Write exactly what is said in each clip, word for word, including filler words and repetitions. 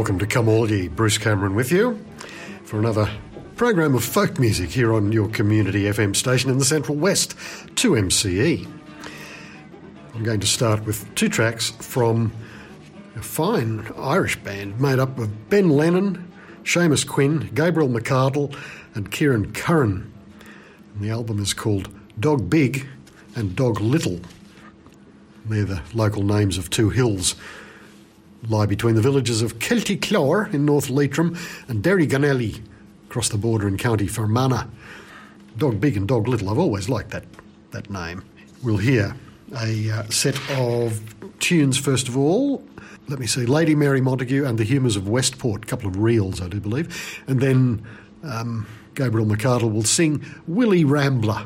welcome to Come All Ye. Bruce Cameron with you for another program of folk music here on your community F M station in the Central West, two M C E. I'm going to start with two tracks from a fine Irish band made up of Ben Lennon, Seamus Quinn, Gabriel McArdle and Kieran Curran. And the album is called Dog Big and Dog Little. They're the local names of two hills lie between the villages of Kelty Clore in North Leitrim and Derry Ganelli across the border in County Fermanagh. Dog Big and Dog Little, I've always liked that, that name. We'll hear a uh, set of tunes first of all. Let me see, Lady Mary Montague and the Humours of Westport, a couple of reels I do believe. And then um, Gabriel McArdle will sing Willie Rambler.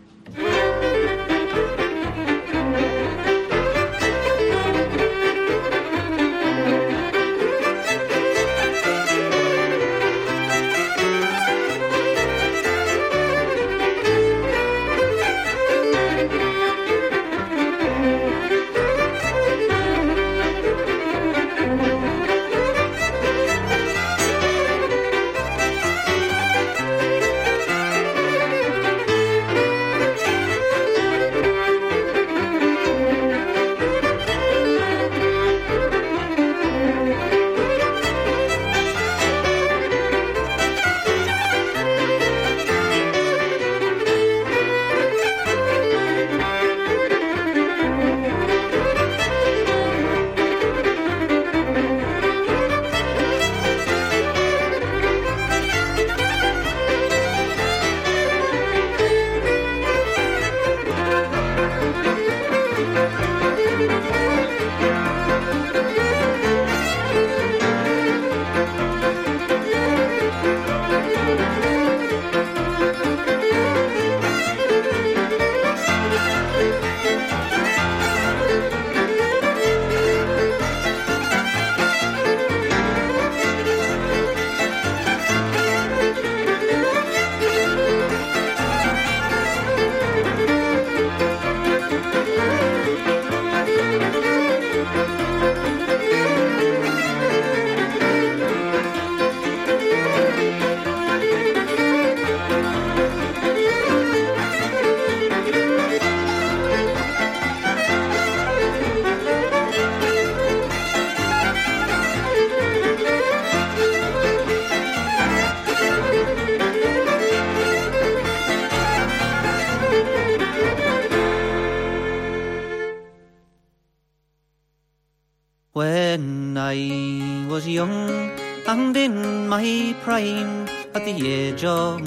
When I was young and in my prime, at the age of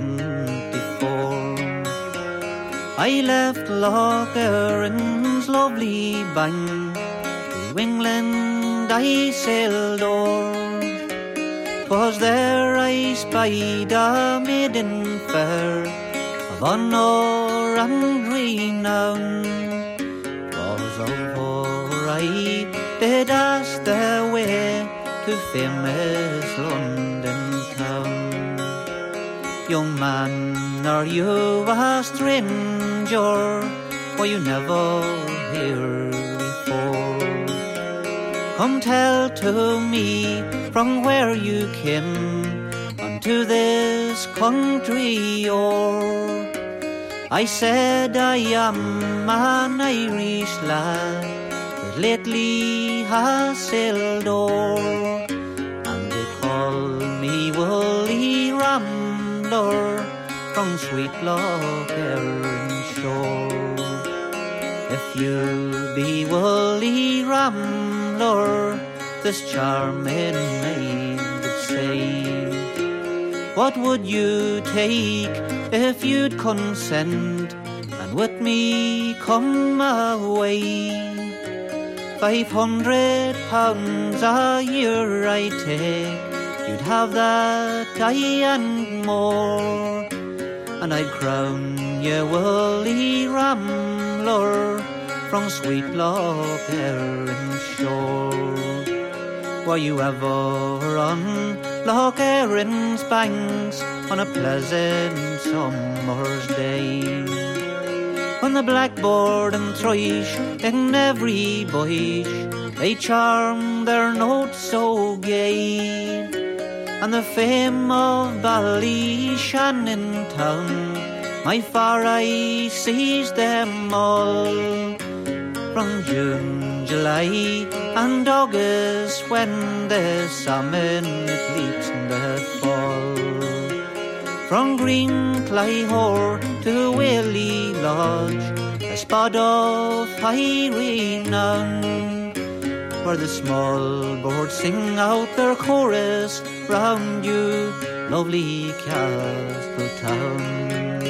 twenty-four, I left Loch Erin's lovely bank, to England I sailed o'er. 'Twas there I spied a maiden fair, of honour and renown. 'Twas of her I did ask the way to famous London town. Young man, are you a stranger, or you never here before? Come tell to me from where you came unto this country o'er. I said I am an Irish lad that lately has sailed o'er, and they call me Willie Rambler from sweet Loch Erin shore. If you be Willie Rambler, this charming maid would say, what would you take if you'd consent and with me come away? Five hundred pounds a year I'd take, you'd have that aye and more, and I'd crown you Willie Rambler from sweet Loch Erin shore. Were you ever on Loch Erin's banks on a pleasant summer's day, when the blackbird and thrush in every bush they charm their notes so gay, and the fame of Ballyshannon town, my far eye sees them all. From June, July and August, when the salmon leaps in the fall. From Green Clyhore to Whaley Lodge, a spot of high renown, where the small birds sing out their chorus round you, lovely Castletown.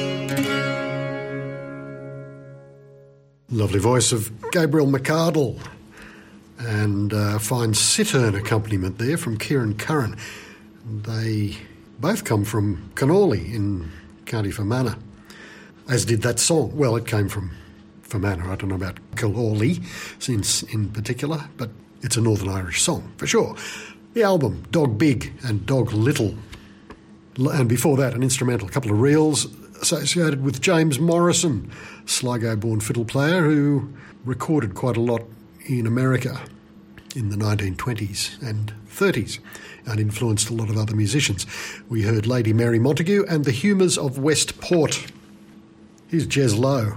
Lovely voice of Gabriel McArdle, and uh, fine cittern accompaniment there from Kieran Curran. They both come from Canorley in County Fermanagh, as did that song. Well, it came from Fermanagh. I don't know about Kilhawley since in particular, but it's a Northern Irish song for sure. The album Dog Big and Dog Little, and before that an instrumental, a couple of reels associated with James Morrison, Sligo-born fiddle player who recorded quite a lot in America in the nineteen twenties and thirties and influenced a lot of other musicians. We heard Lady Mary Montague and the Humours of Westport. Here's Jez Lowe.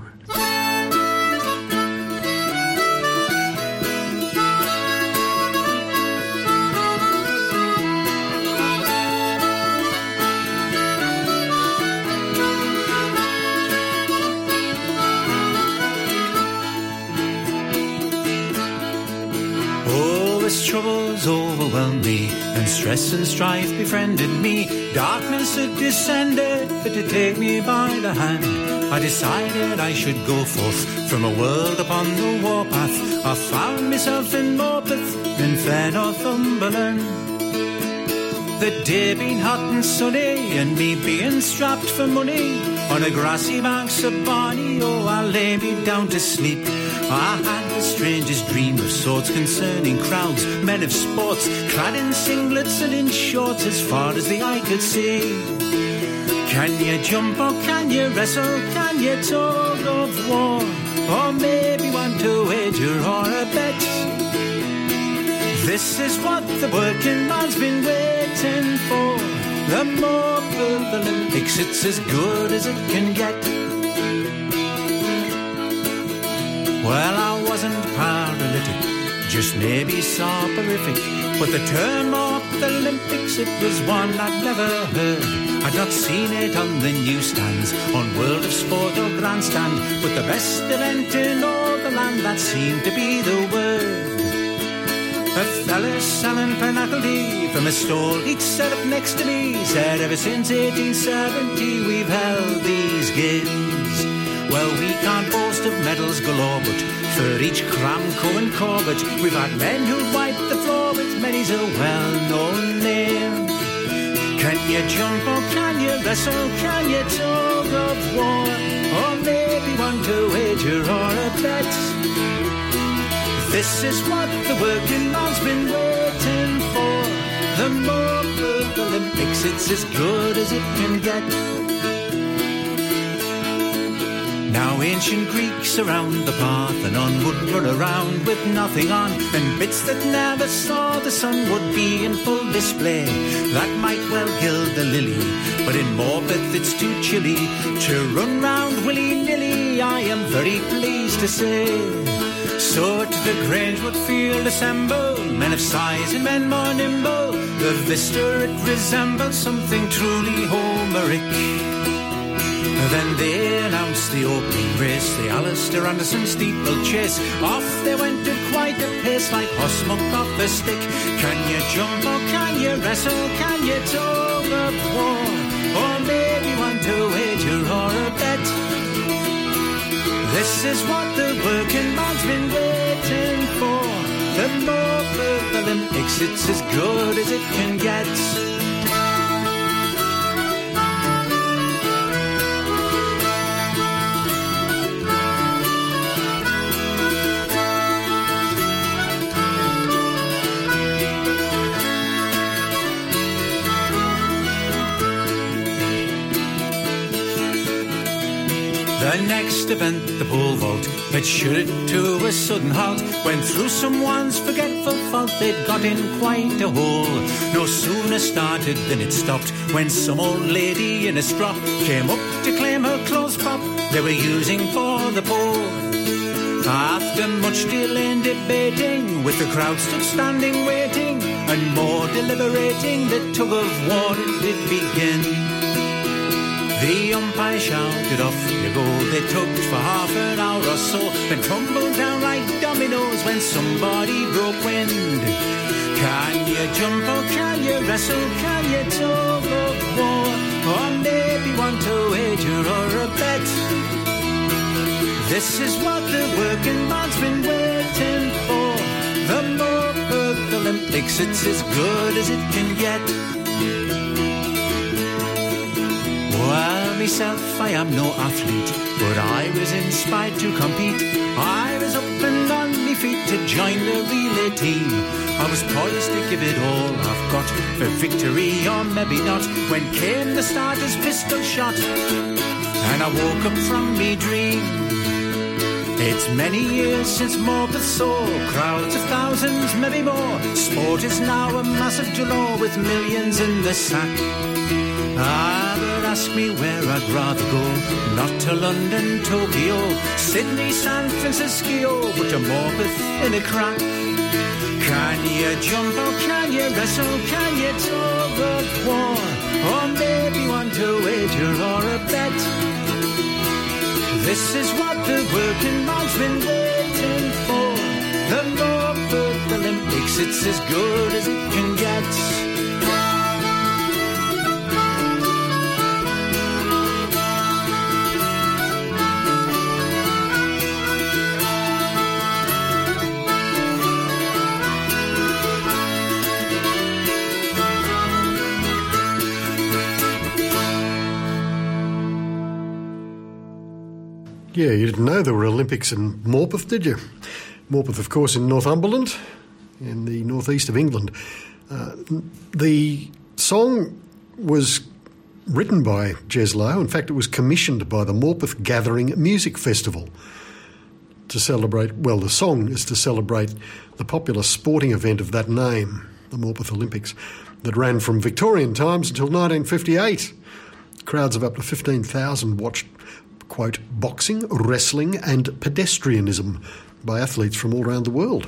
Troubles overwhelmed me, and stress and strife befriended me. Darkness had descended to take me by the hand. I decided I should go forth from a world upon the warpath. I found myself in Morpeth, in fair Northumberland. The day been hot and sunny, and me being strapped for money. On a grassy bank so bonny, oh, I lay me down to sleep. I had the strangest dream of sorts concerning crowds, men of sports, clad in singlets and in shorts as far as the eye could see. Can you jump or can you wrestle, can you talk of war, or maybe want to wager or a bet? This is what the working man's been waiting for. The Morpeth Olympics, it's as good as it can get. Well, I wasn't paralytic, just maybe soporific, but the term Morpeth Olympics, it was one I'd never heard. I'd not seen it on the newsstands, on World of Sport or Grandstand, but the best event in all the land, that seemed to be the word. A fella selling pinochle from a stall he'd set up next to me said ever since eighteen seventy we've held these games. Well, we can't boast of medals galore, but for each Cramco and Corbett we've had men who wipe the floor with many's a well-known name. Can you jump or can you wrestle, can you talk of war, or maybe want to wager or a bet? This is what the working man's been waiting for. The Morpeth Olympics, it's as good as it can get. Now ancient Greeks around the Parthenon would run around with nothing on, and bits that never saw the sun would be in full display. That might well gild the lily, but in Morpeth it's too chilly to run round willy-nilly, I am very pleased to say. So at the Grangewood Field assemble men of size and men more nimble. The vista it resembles something truly Homeric. Then they announced the opening race, the Alistair Anderson steeplechase. Off they went at quite a pace, like horsemuck off a stick. Can you jump or can you wrestle, can you talk of war, or maybe want to wager or a bet? This is what the working man's been waiting for. The Morpeth Olympics, it's as good as it can get. The next event, the pole vault, had shuddered to a sudden halt when through someone's forgetful fault they'd got in quite a hole. No sooner started than it stopped when some old lady in a strop came up to claim her clothes prop they were using for the pole. After much delay and debating, with the crowd stood standing waiting, and more deliberating, the tug of war it did begin. The umpire shouted, off you go. They tugged for half an hour or so, then tumbled down like dominoes when somebody broke wind. Can you jump or can you wrestle? Can you tug of war? Or maybe want to wager or a bet? This is what the working man's been waiting for. The Morpeth Olympics, it's as good as it can get. Well, myself, I am no athlete, but I was inspired to compete. I was up and on my feet to join the relay team. I was poised to give it all I've got for victory, or maybe not, when came the starter's pistol shot, and I woke up from me dream. It's many years since Morpeth saw crowds of thousands, maybe more. Sport is now a massive galore with millions in the sack. Ah, but ask me where I'd rather go. Not to London, Tokyo, Sydney, San Francisco, but to Morpeth in a crack. Can you jump or can you wrestle? Can you tug of war? Or maybe want to wager or a bet? This is what the working man's been waiting for. The Morpeth Olympics, it's as good as it can get. Yeah, you didn't know there were Olympics in Morpeth, did you? Morpeth, of course, in Northumberland, in the northeast of England. Uh, the song was written by Jez Lowe. In fact, it was commissioned by the Morpeth Gathering Music Festival to celebrate, well, the song is to celebrate the popular sporting event of that name, the Morpeth Olympics, that ran from Victorian times until nineteen fifty-eight. Crowds of up to fifteen thousand watched, quote, boxing, wrestling and pedestrianism by athletes from all around the world.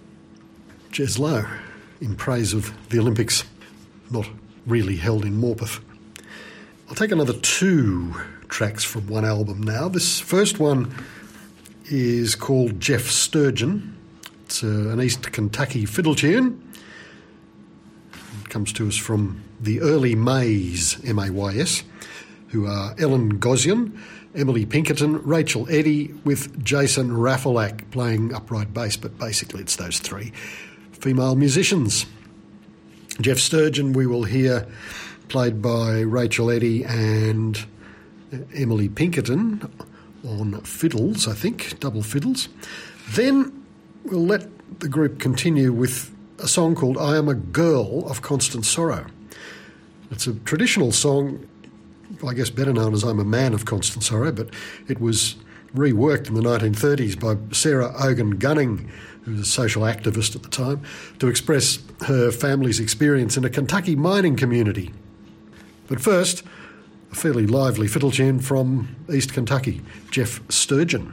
Jez Lowe, in praise of the Olympics, not really held in Morpeth. I'll take another two tracks from one album now. This first one is called Jeff Sturgeon. It's uh, an East Kentucky fiddle tune. It comes to us from the Early Mays, M A Y S, who are Ellen Gossion, Emily Pinkerton, Rachel Eddy, with Jason Rafalak playing upright bass, but basically it's those three female musicians. Jeff Sturgeon we will hear played by Rachel Eddy and Emily Pinkerton on fiddles, I think, double fiddles. Then we'll let the group continue with a song called I Am a Girl of Constant Sorrow. It's a traditional song, I guess better known as I'm a Man of Constant Sorrow, but it was reworked in the nineteen thirties by Sarah Ogan Gunning, who was a social activist at the time, to express her family's experience in a Kentucky mining community. But first, a fairly lively fiddle tune from East Kentucky, Jeff Sturgeon.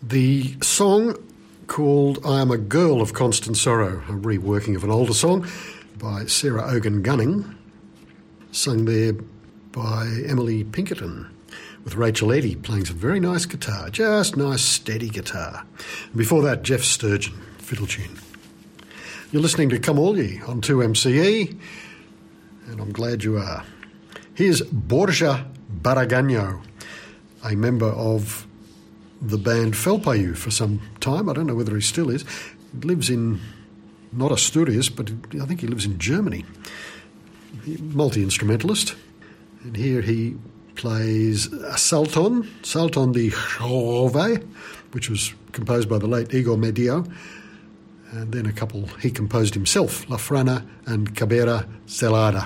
The song called I Am a Girl of Constant Sorrow, a reworking of an older song by Sarah Ogan Gunning, sung there by Emily Pinkerton, with Rachel Eddy playing some very nice guitar, just nice steady guitar. And before that, Jeff Sturgeon, fiddle tune. You're listening to Come All Ye on two M C E, and I'm glad you are. Here's Borja Barragano, a member of the band Felpayu for some time. I don't know whether he still is. He lives in, not Asturias, but I think he lives in Germany. Multi-instrumentalist. And here he plays a Salton, Salton de Jove, which was composed by the late Igor Medio, and then a couple he composed himself, La Frana and Cabera Celada.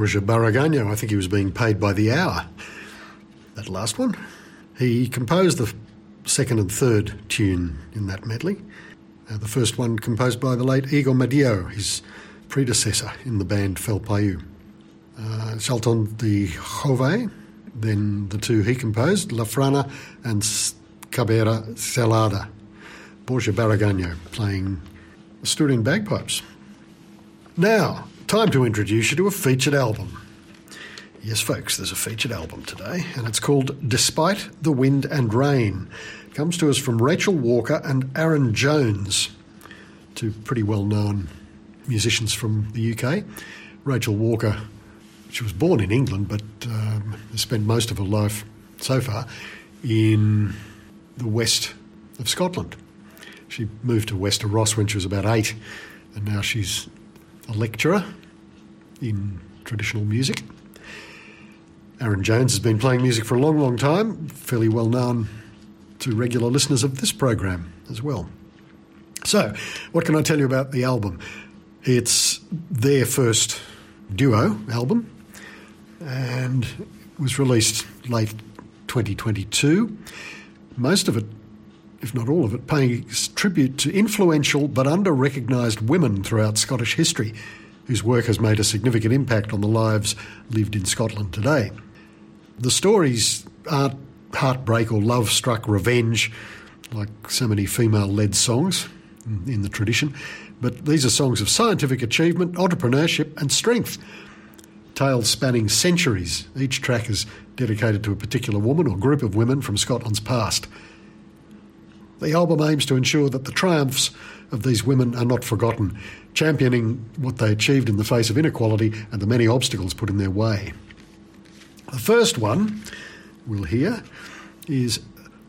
Borja Barragano. I think he was being paid by the hour, that last one. He composed the second and third tune in that medley. Uh, the first one composed by the late Igor Medillo, his predecessor in the band Fel Payu. Uh, Salton de Jove, then the two he composed, La Frana and Cabera Celada. Borja Barragano playing Asturian bagpipes. Now, time to introduce you to a featured album. Yes, folks, there's a featured album today, and it's called Despite the Wind and Rain. It comes to us from Rachel Walker and Aaron Jones, two pretty well-known musicians from the U K. Rachel Walker, she was born in England, but um, has spent most of her life so far in the west of Scotland. She moved to Wester Ross when she was about eight, and now she's a lecturer in traditional music. Aaron Jones has been playing music for a long, long time, fairly well known to regular listeners of this program as well. So, what can I tell you about the album? It's their first duo album, and it was released late twenty twenty-two. Most of it, if not all of it, pays tribute to influential but under-recognised women throughout Scottish history, whose work has made a significant impact on the lives lived in Scotland today. The stories aren't heartbreak or love-struck revenge, like so many female-led songs in, in the tradition, but these are songs of scientific achievement, entrepreneurship and strength. Tales spanning centuries, each track is dedicated to a particular woman or group of women from Scotland's past. The album aims to ensure that the triumphs of these women are not forgotten, championing what they achieved in the face of inequality and the many obstacles put in their way. The first one we'll hear is,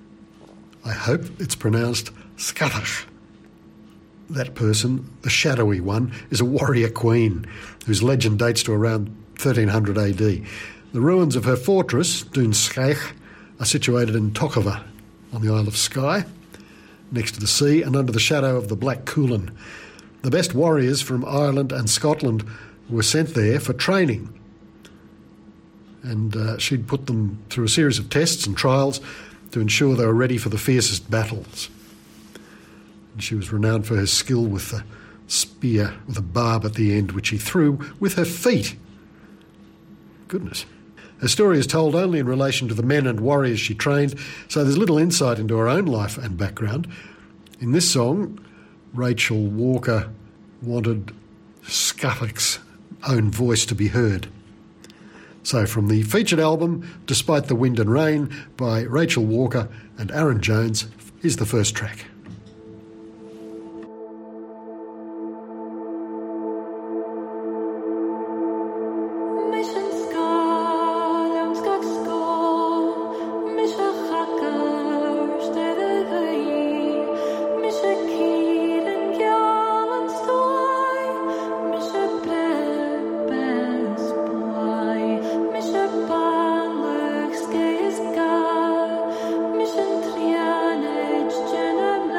I hope it's pronounced Scatach. That person, the shadowy one, is a warrior queen whose legend dates to around thirteen hundred A D. The ruins of her fortress, Dún Scaich, are situated in Tokova on the Isle of Skye, next to the sea and under the shadow of the Black Cuillin. The best warriors from Ireland and Scotland were sent there for training, and uh, she'd put them through a series of tests and trials to ensure they were ready for the fiercest battles. And she was renowned for her skill with the spear with a barb at the end, which she threw with her feet. Goodness. Her story is told only in relation to the men and warriors she trained, so there's little insight into her own life and background. In this song, Rachel Walker wanted Scatach's own voice to be heard. So from the featured album, Despite the Wind and Rain, by Rachel Walker and Aaron Jones, is the first track. Mission Trianage, Jenna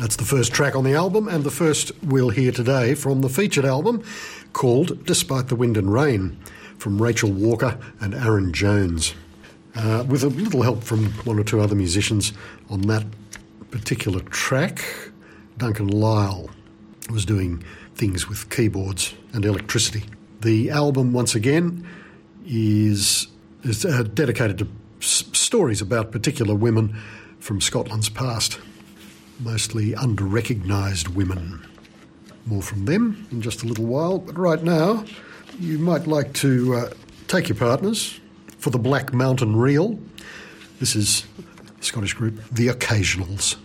That's the first track on the album, and the first we'll hear today from the featured album called Despite the Wind and Rain, from Rachel Walker and Aaron Jones. Uh, with a little help from one or two other musicians on that particular track. Duncan Lyle was doing things with keyboards and electricity. The album, once again, is, is uh, dedicated to s- stories about particular women from Scotland's past, mostly under-recognised women. More from them in just a little while, but right now you might like to uh, take your partners for the Black Mountain Reel. This is the Scottish group The Occasionals.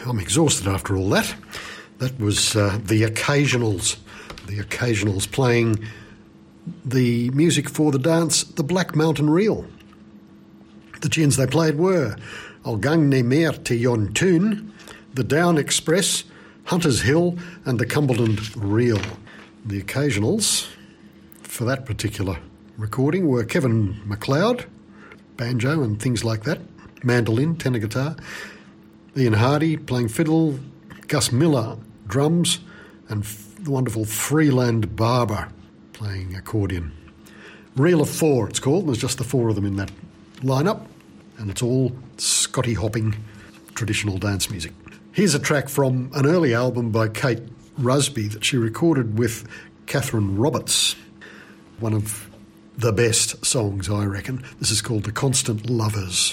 I'm exhausted after all that. That was uh, the Occasionals. The Occasionals playing the music for the dance, the Black Mountain Reel. The tunes they played were I'll Gang Ne Meer Te Yon Tune, the Down Express, Hunter's Hill and the Cumberland Reel. The Occasionals for that particular recording were Kevin MacLeod, banjo and things like that, mandolin, tenor guitar, Ian Hardy playing fiddle, Gus Miller drums, and f- the wonderful Freeland Barber playing accordion. Reel of Four it's called, there's just the four of them in that lineup, and it's all Scotty hopping traditional dance music. Here's a track from an early album by Kate Rusby that she recorded with Catherine Roberts, one of the best songs, I reckon. This is called The Constant Lovers.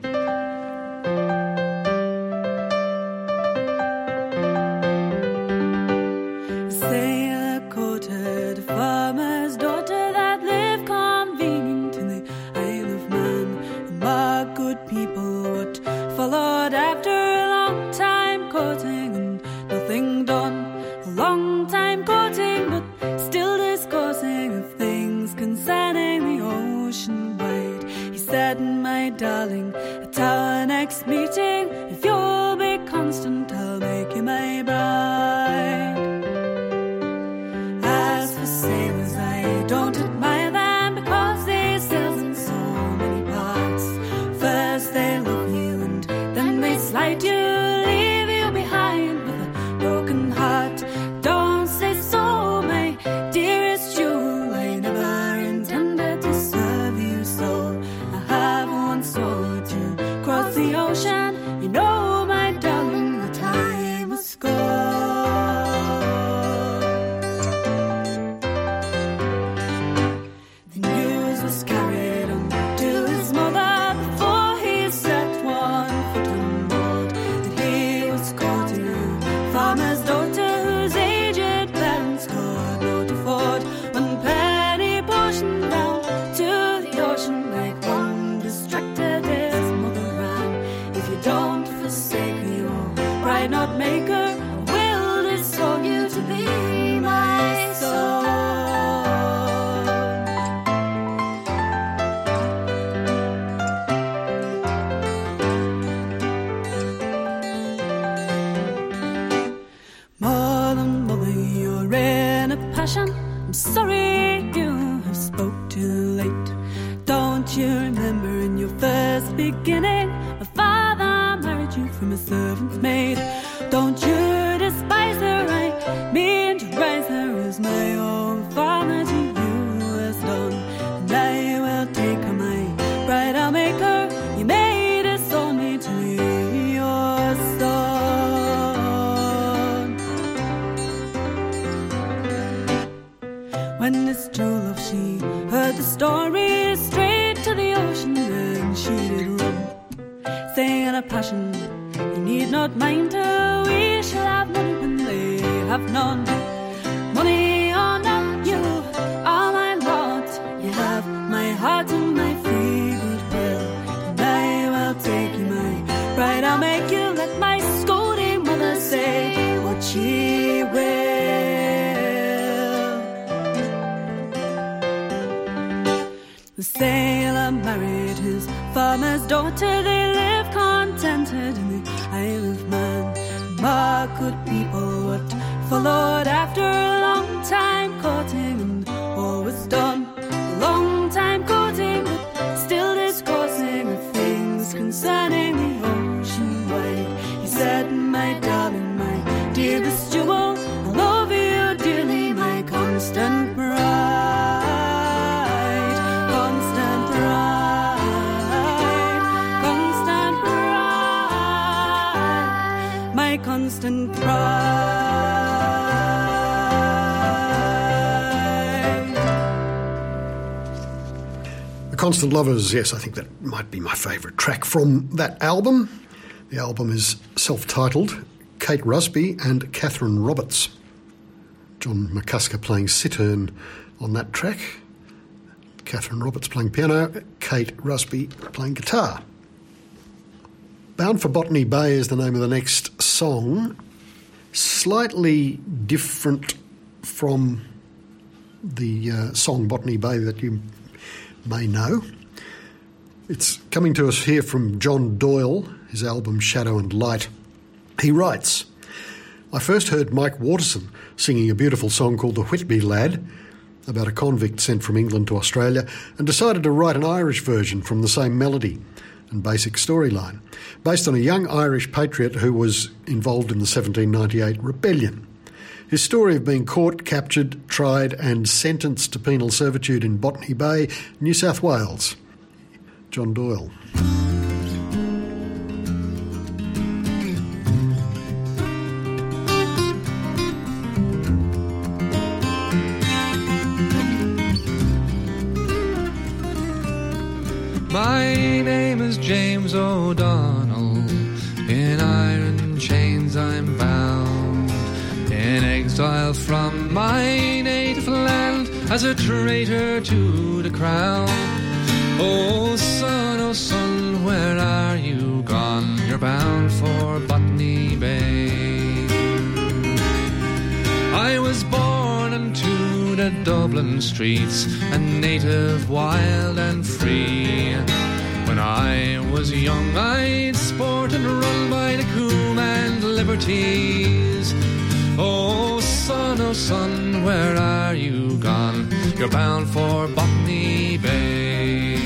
Constant pride. The Constant Lovers, yes, I think that might be my favourite track from that album. The album is self-titled, Kate Rusby and Catherine Roberts. John McCusker playing cittern on that track. Catherine Roberts playing piano, Kate Rusby playing guitar. Bound for Botany Bay is the name of the next song, slightly different from the uh, song Botany Bay that you may know. It's coming to us here from John Doyle, his album Shadow and Light. He writes, I first heard Mike Waterson singing a beautiful song called The Whitby Lad, about a convict sent from England to Australia, and decided to write an Irish version from the same melody and basic storyline, based on a young Irish patriot who was involved in the seventeen ninety-eight rebellion. His story of being caught, captured, tried and sentenced to penal servitude in Botany Bay, New South Wales. John Doyle. My name is James O'Donnell. In iron chains I'm bound, in exile from my native land, as a traitor to the crown. Oh son, oh son, where are you gone? You're bound for Botany Bay. I was born into the Dublin streets, a native wild and free. When I was young I'd sport and run by the Coombe and Liberties. Oh son, oh son, where are you gone? You're bound for Botany Bay.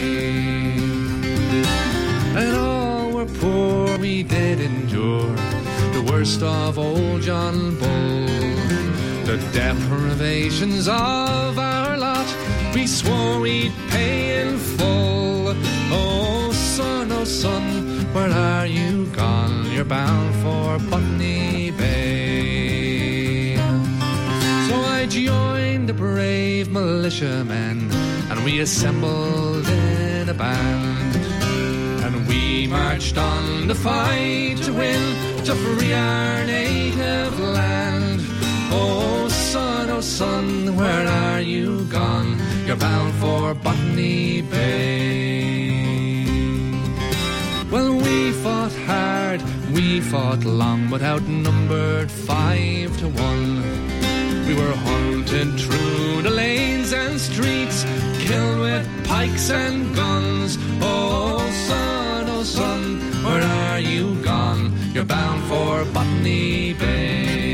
And all were poor, we did endure the worst of old John Bull. The deprivations of our lot we swore we'd pay in full. Oh son, oh son, where are you gone? You're bound for Botany Bay. So I joined the brave militiamen, and we assembled in a band, and we marched on to fight to win, to free our native land. Oh son, oh son, where are you gone? You're bound for Botany Bay. Well, we fought hard, we fought long, but outnumbered five to one. We were hunted through the lanes and streets, killed with pikes and guns. Oh son, oh son, where are you gone? You're bound for Botany Bay.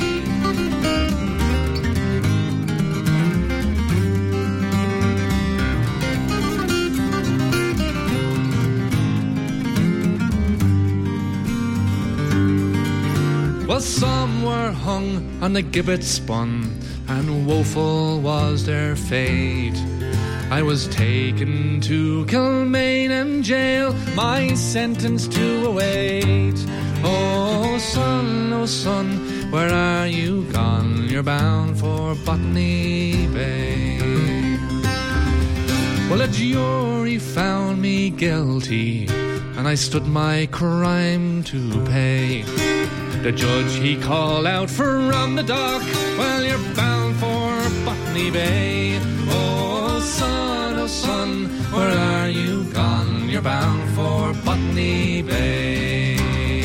Well, some were hung on the gibbet spun, and woeful was their fate. I was taken to Kilmainham jail, my sentence to await. Oh son, oh son, where are you gone? You're bound for Botany Bay. Well, a jury found me guilty, and I stood my crime to pay. The judge, he called out from the dock, well, you're bound for Botany Bay. Oh son, oh son, where are you gone? You're bound for Botany Bay.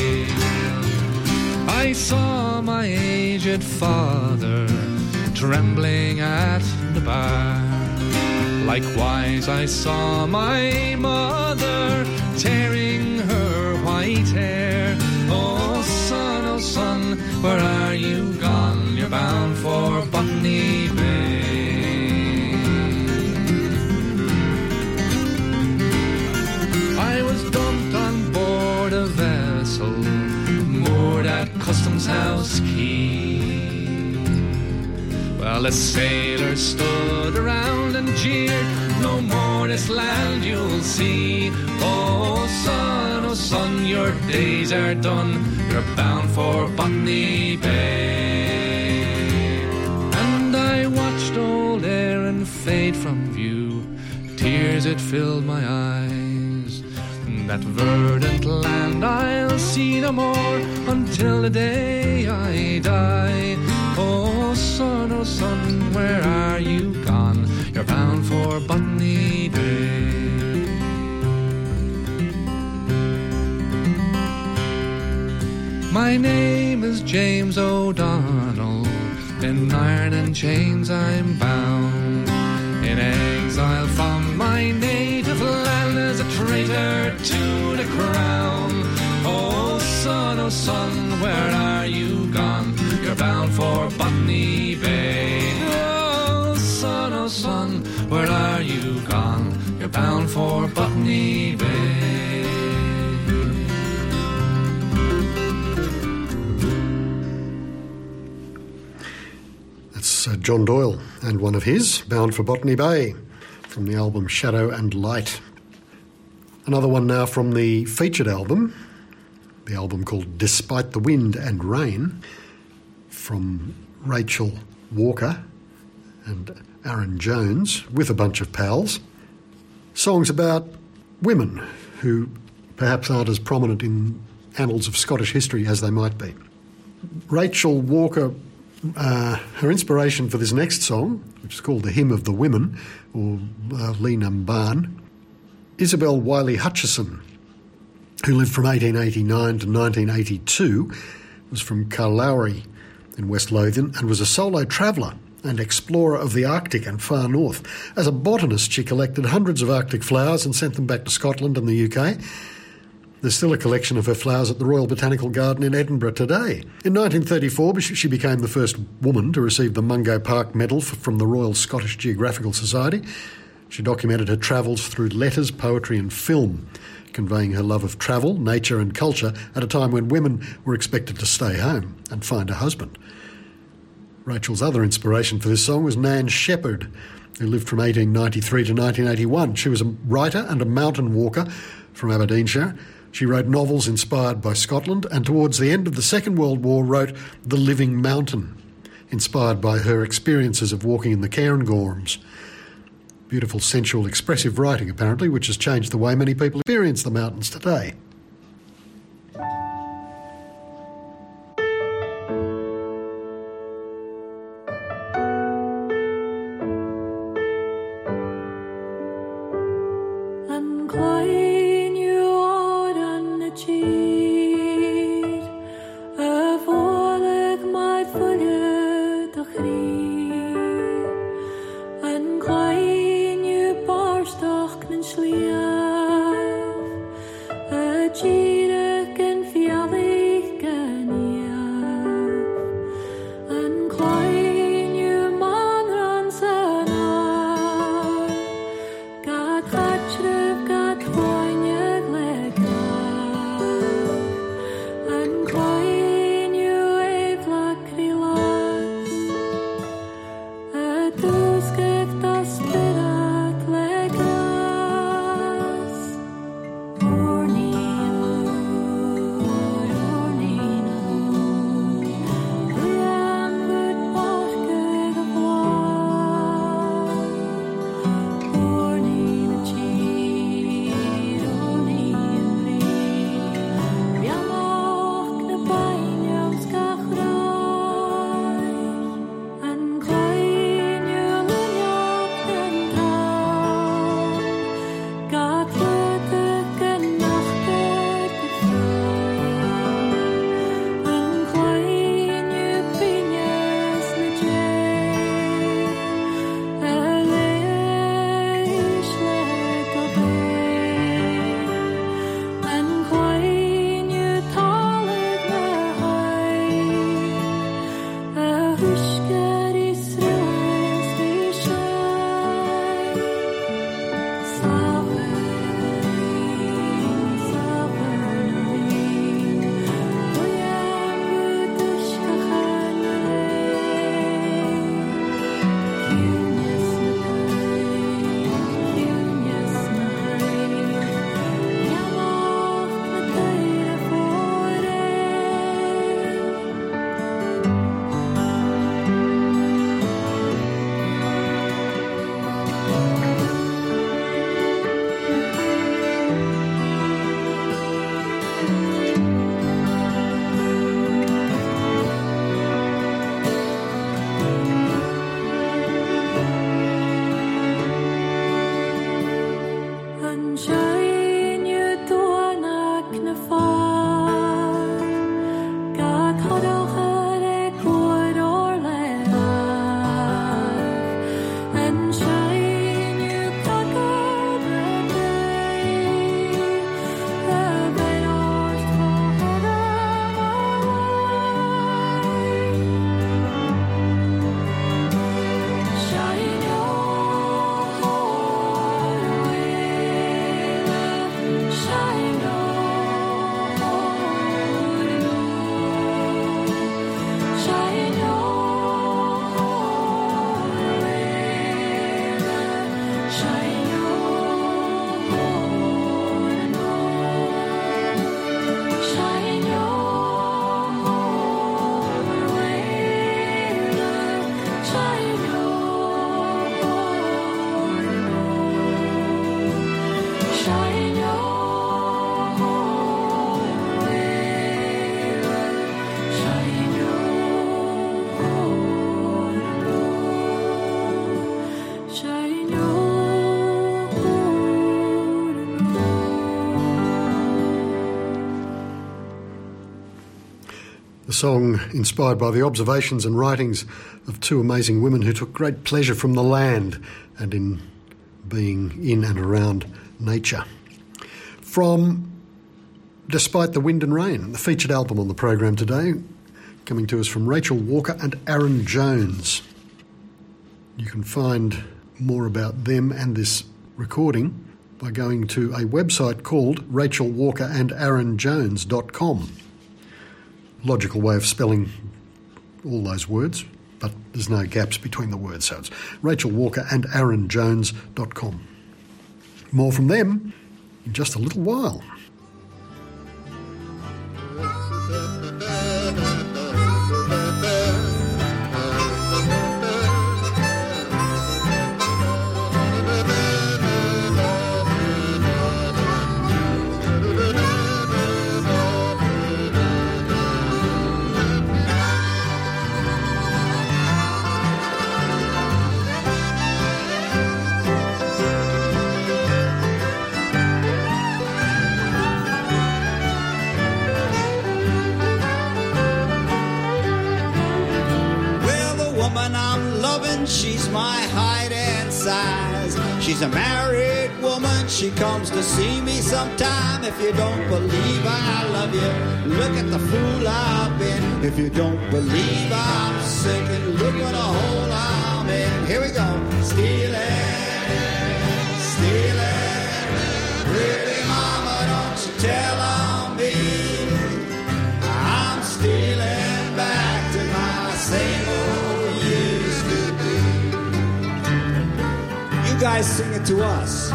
I saw my aged father trembling at the bar. Likewise I saw my mother tearing her white hair. Oh son, oh son, where are you gone? You're bound for Botany Bay. I was dumped on board a vessel moored at Customs House Quay. Well, the sailors stood around and jeered, no more this land you'll see. Oh son, oh son, your days are done, you're bound for Botany Bay. And I watched old Erin fade from view, tears it filled my eyes. That verdant land I'll see no more until the day I die. Oh son, oh son, where are you gone? You're bound for Botany Bay. My My name is James O'Donnell. In iron and chains I'm bound. In exile from my native land as a traitor to the crown. Oh son, oh son, where are you gone? You're bound for Botany Bay. Oh son, oh son, where are you gone? You're bound for Botany Bay. That's uh, John Doyle and one of his, Bound for Botany Bay, from the album Shadow and Light. Another one now from the featured album, the album called Despite the Wind and Rain, from Rachel Walker and Aaron Jones, with a bunch of pals. Songs about women who perhaps aren't as prominent in annals of Scottish history as they might be. Rachel Walker, uh, her inspiration for this next song, which is called The Hymn of the Women, or uh, Lena Mbarn, Isabel Wiley Hutchison, who lived from eighteen eighty-nine to nineteen eighty-two, was from Carlowry in West Lothian and was a solo traveller and explorer of the Arctic and far north. As a botanist, she collected hundreds of Arctic flowers and sent them back to Scotland and the U K. There's still a collection of her flowers at the Royal Botanical Garden in Edinburgh today. In nineteen thirty-four, she became the first woman to receive the Mungo Park Medal from the Royal Scottish Geographical Society. She documented her travels through letters, poetry and film, conveying her love of travel, nature and culture at a time when women were expected to stay home and find a husband. Rachel's other inspiration for this song was Nan Shepherd, who lived from eighteen ninety-three to nineteen eighty-one. She was a writer and a mountain walker from Aberdeenshire. She wrote novels inspired by Scotland and towards the end of the Second World War wrote The Living Mountain, inspired by her experiences of walking in the Cairngorms. Beautiful, sensual, expressive writing, apparently, which has changed the way many people experience the mountains today. A A song inspired by the observations and writings of two amazing women who took great pleasure from the land and in being in and around nature. From Despite the Wind and Rain, the featured album on the program today, coming to us from Rachel Walker and Aaron Jones. You can find more about them and this recording by going to a website called rachel walker and aaron jones dot com. Logical way of spelling all those words, but there's no gaps between the words, so it's rachel walker and aaron jones dot com. More from them in just a little while. She's my height and size. She's a married woman. She comes to see me sometime. If you don't believe I love you, look at the fool I've been. If you don't believe I'm sinking, look at the hole I'm in. Here we go. Stealing, stealing. Really, mama, don't you tell on me. I'm stealing back to my same old used to be. You guys sing it to us.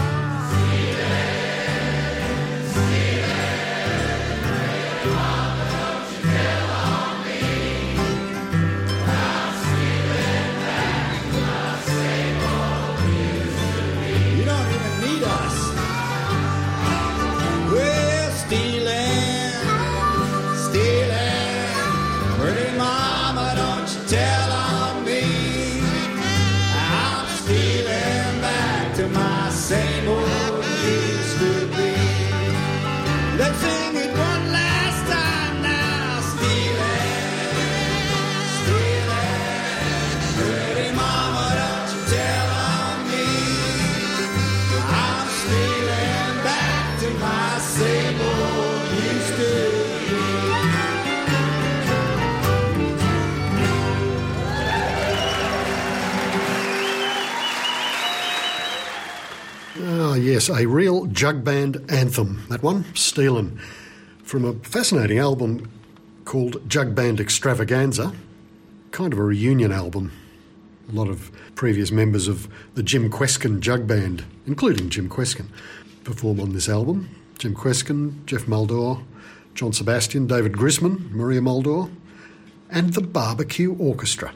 Yes, a real jug band anthem, that one, Stealin', from a fascinating album called Jug Band Extravaganza, kind of a reunion album. A lot of previous members of the Jim Kweskin Jug Band, including Jim Kweskin, perform on this album. Jim Kweskin, Jeff Muldaur, John Sebastian, David Grisman, Maria Muldaur, and the Barbecue Orchestra.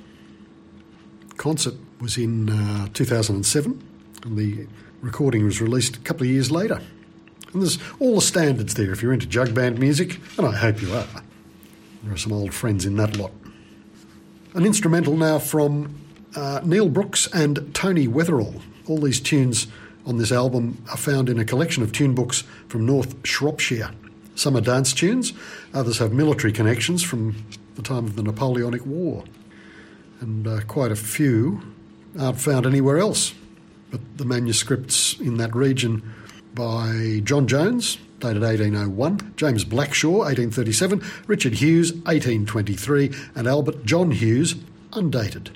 Concert was in uh, two thousand seven, and the recording was released a couple of years later. And there's all the standards there if you're into jug band music, and I hope you are. There are some old friends in that lot. An instrumental now from uh, Neil Brooks and Tony Weatherall. All these tunes on this album are found in a collection of tune books from North Shropshire. Some are dance tunes, others have military connections from the time of the Napoleonic War. And uh, quite a few aren't found anywhere else. But the manuscripts in that region by John Jones, dated eighteen oh one, James Blackshaw, eighteen thirty-seven, Richard Hughes, eighteen twenty-three, and Albert John Hughes, undated.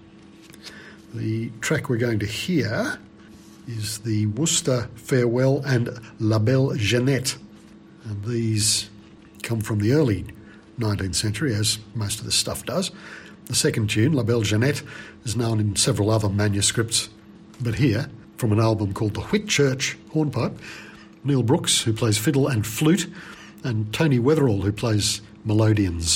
The track we're going to hear is the Worcester Farewell and La Belle Jeannette. And these come from the early nineteenth century, as most of this stuff does. The second tune, La Belle Jeannette, is known in several other manuscripts, but here, from an album called The Whitchurch Hornpipe. Neil Brooks, who plays fiddle and flute, and Tony Weatherall, who plays melodeons.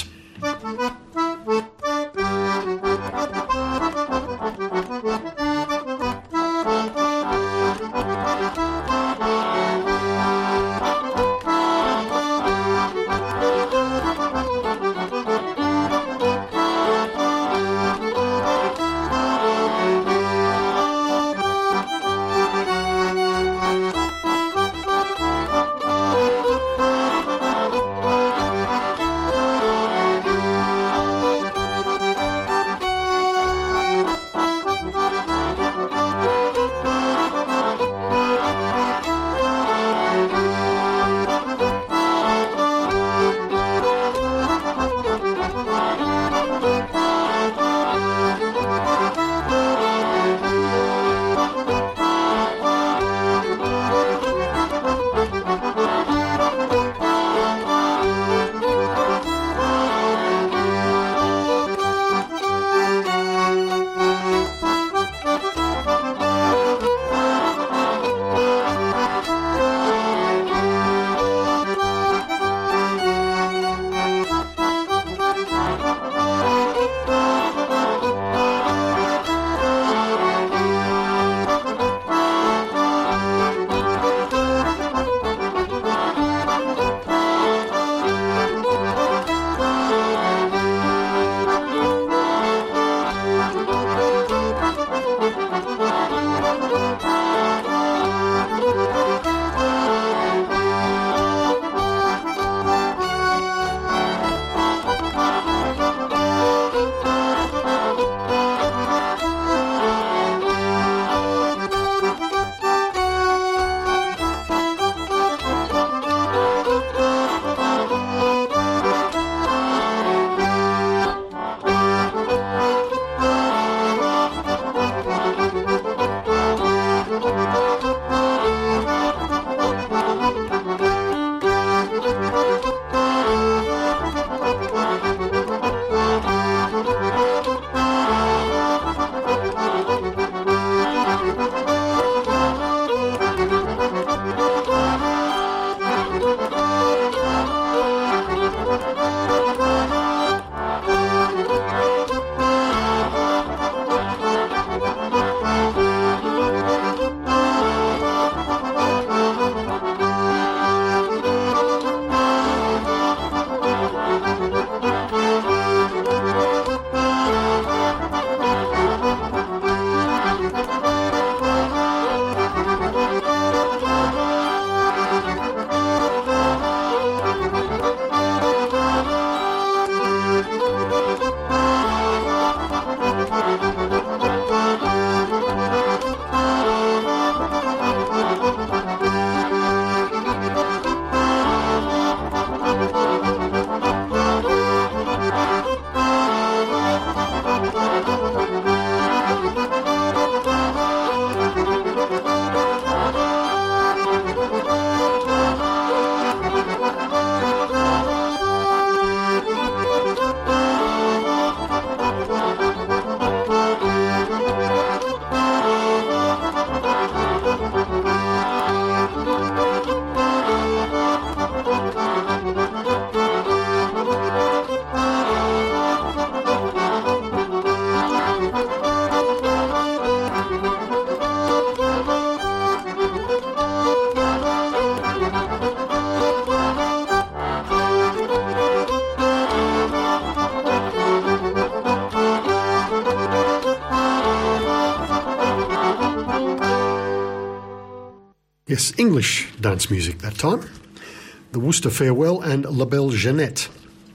Yes, English dance music that time. The Worcester Farewell and La Belle Jeanette.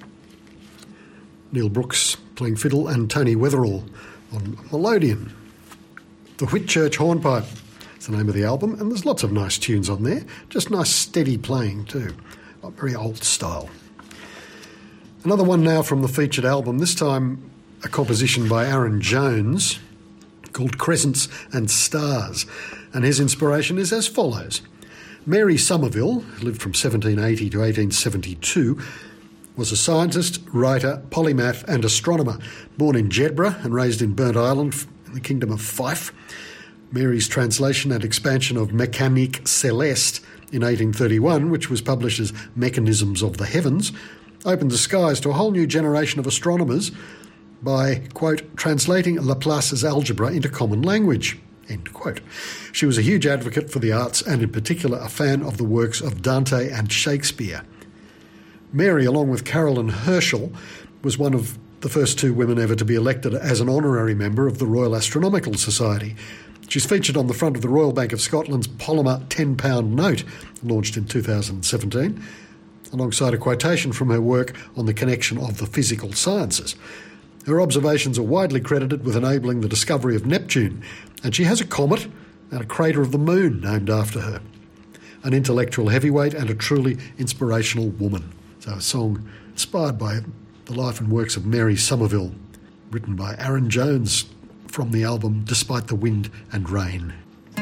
Neil Brooks playing fiddle and Tony Weatherall on melodeon. The Whitchurch Hornpipe is the name of the album, and there's lots of nice tunes on there. Just nice steady playing too, like very old style. Another one now from the featured album, this time a composition by Aaron Jones called Crescents and Stars, and his inspiration is as follows. Mary Somerville, who lived from seventeen eighty to eighteen seventy-two, was a scientist, writer, polymath and astronomer, born in Jedburgh and raised in Burnt Island in the Kingdom of Fife. Mary's translation and expansion of Mécanique Céleste in eighteen thirty-one, which was published as Mechanisms of the Heavens, opened the skies to a whole new generation of astronomers by, quote, translating Laplace's algebra into common language, end quote. She was a huge advocate for the arts and in particular a fan of the works of Dante and Shakespeare. Mary, along with Carolyn Herschel, was one of the first two women ever to be elected as an honorary member of the Royal Astronomical Society. She's featured on the front of the Royal Bank of Scotland's polymer ten pound note, launched in two thousand seventeen, alongside a quotation from her work on the connection of the physical sciences. Her observations are widely credited with enabling the discovery of Neptune, and she has a comet and a crater of the moon named after her. An intellectual heavyweight and a truly inspirational woman. So a song inspired by the life and works of Mary Somerville, written by Aaron Jones from the album Despite the Wind and Rain.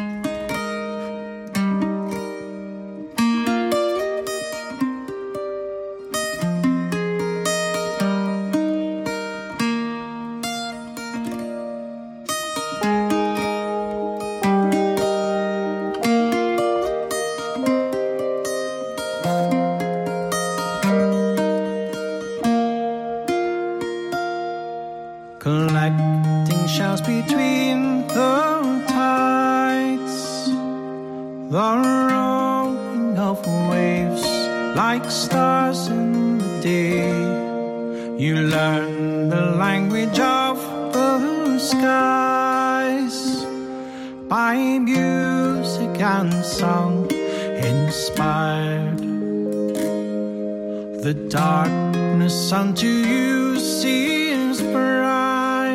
Collecting shells between the tides, the rolling of waves like stars in the day. You learn the language of the skies by music and song inspired. The darkness unto you seems bright.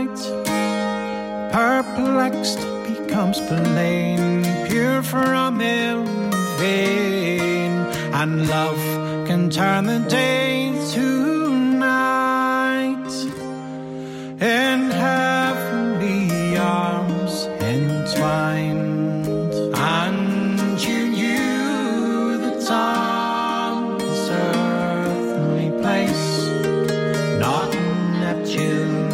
Perplexed becomes plain, pure from ill vein, and love can turn the day to night. In heavenly arms entwined, and you knew the time, this earthly place, not Neptune.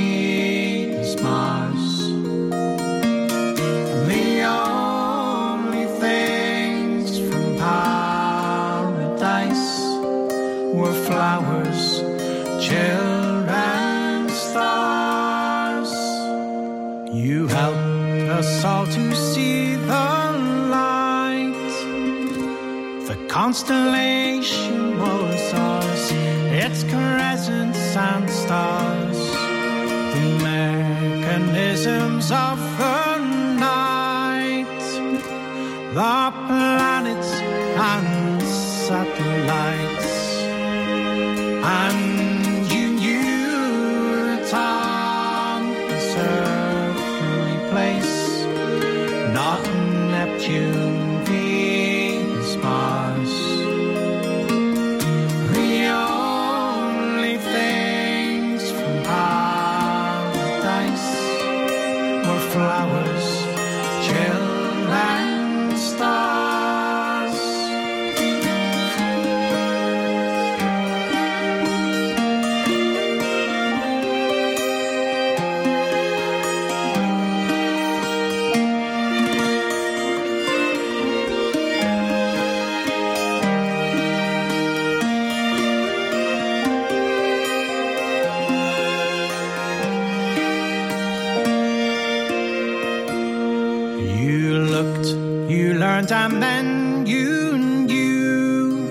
Flowers, children, stars. You help us all to see the light. The constellation was ours, its crescents and stars. The mechanisms of the night, the planets and satellites. And you knew the time, this earthly place, not Neptune, Venus, Mars. The only things from paradise were flowers, children, stars. And then you knew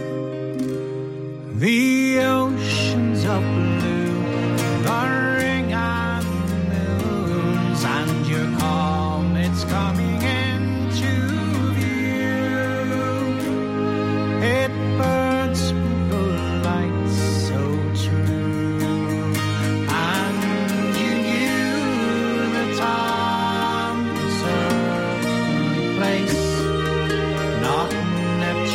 the oceans of blue, the ring and the moons, and your comets coming into view. It burns with the light so true, and you knew the time, this earthly place, not Neptune.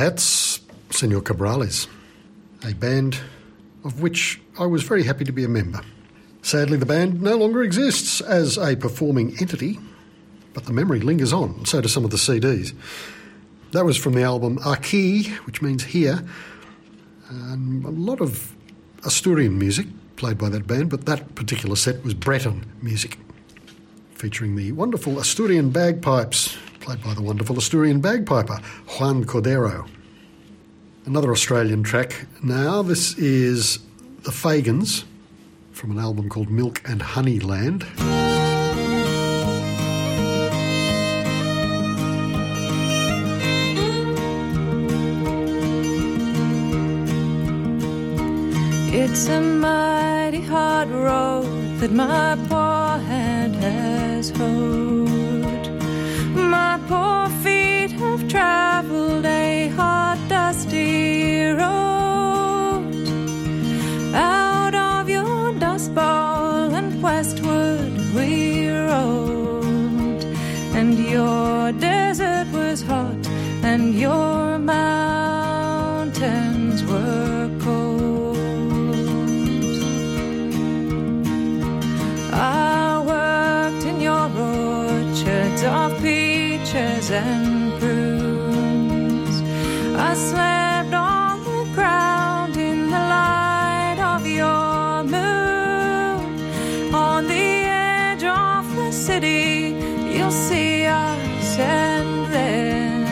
hats, Senor Cabrales, a band of which I was very happy to be a member. Sadly, the band no longer exists as a performing entity, but the memory lingers on, so do some of the C Ds. That was from the album Aquí, which means here, and a lot of Asturian music played by that band, but that particular set was Breton music, featuring the wonderful Asturian bagpipes, played by the wonderful Asturian bagpiper, Juan Cordero. Another Australian track now. This is The Fagans from an album called Milk and Honey Land. It's a mighty hard road that my poor hand has hoed. My poor feet have travelled a hard, dusty road. Out of your dust bowl and westward we rode. And your desert was hot and your mountains were cold. I worked in your orchards of peaches and prunes. I slept on the ground in the light of your moon. On the edge of the city, you'll see us, and then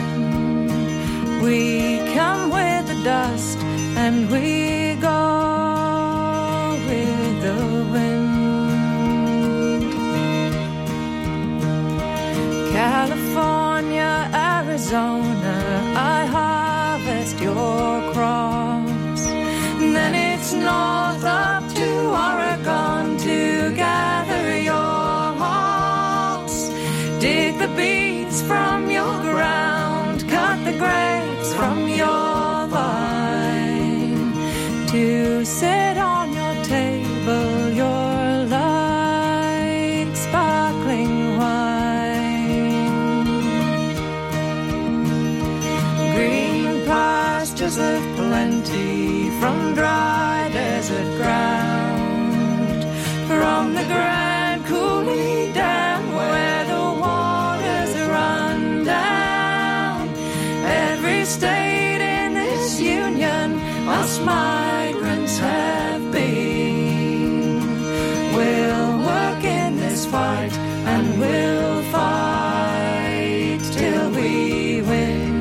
we come with the dust and we go with the wind. California, Arizona, I harvest your crops. Then it's north up to Oregon to gather your hops. Dig the beets from your ground, cut the grapes from your vine, to sit on your table, your light sparkling wine. Green pastures of plenty from dry desert ground, from the Grand Coulee Dam where the waters run down. Every state in this union us migrants have been. We'll work in this fight and we'll fight till we win.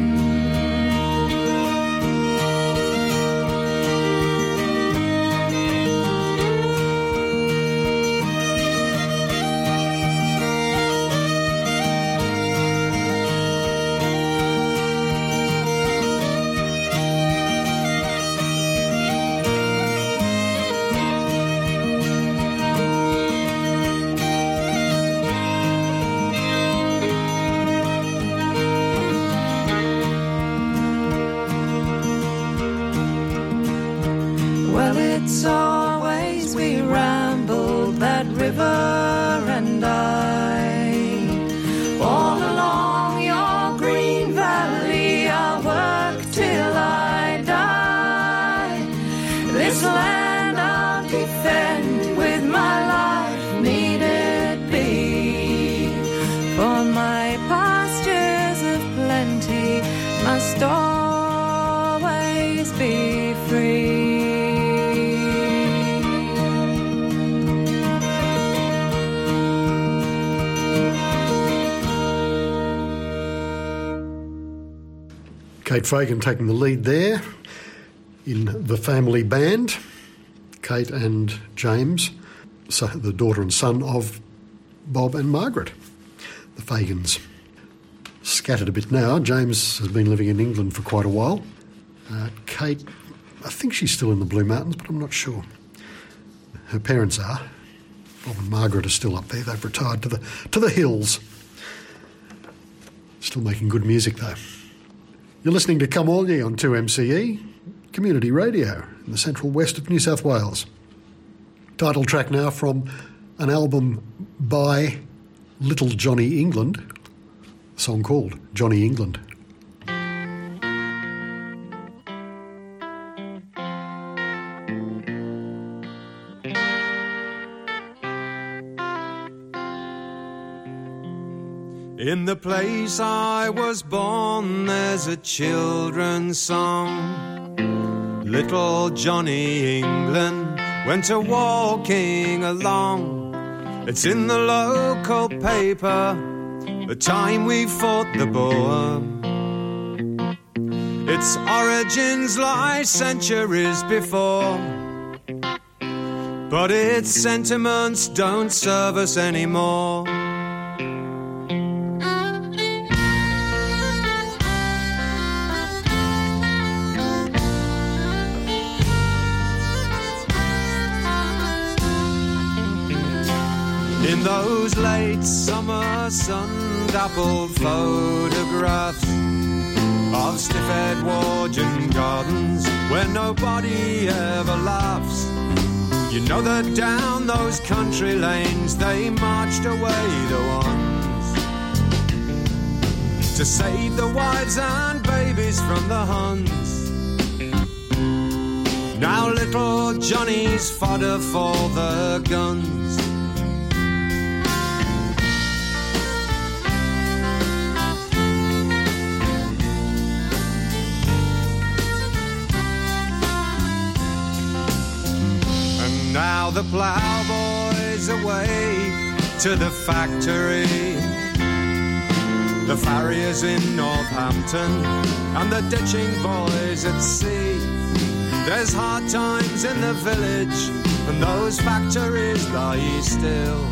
Well, it's always we rambled that river and I. All along your green valley I'll work till I die. This land I'll defend with my life, need it be. For my pastures of plenty must always be free. Kate Fagan taking the lead there in the family band. Kate and James, so the daughter and son of Bob and Margaret, the Fagans. Scattered a bit now. James has been living in England for quite a while. Uh, Kate, I think she's still in the Blue Mountains, but I'm not sure. Her parents are. Bob and Margaret are still up there. They've retired to the to the hills. Still making good music though. You're listening to Come All Ye on two M C E, community radio in the central west of New South Wales. Title track now from an album by Little Johnny England, a song called Johnny England. In the place I was born, there's a children's song. Little Johnny England went a walking along. It's in the local paper, the time we fought the Boer. Its origins lie centuries before, but its sentiments don't serve us anymore. In those late summer sun-dappled photographs of stiff Edwardian gardens where nobody ever laughs, you know that down those country lanes they marched away the ones to save the wives and babies from the Huns. Now little Johnny's fodder for the guns. Now the ploughboy's away to the factory, the farriers in Northampton and the ditching boys at sea. There's hard times in the village and those factories lie still.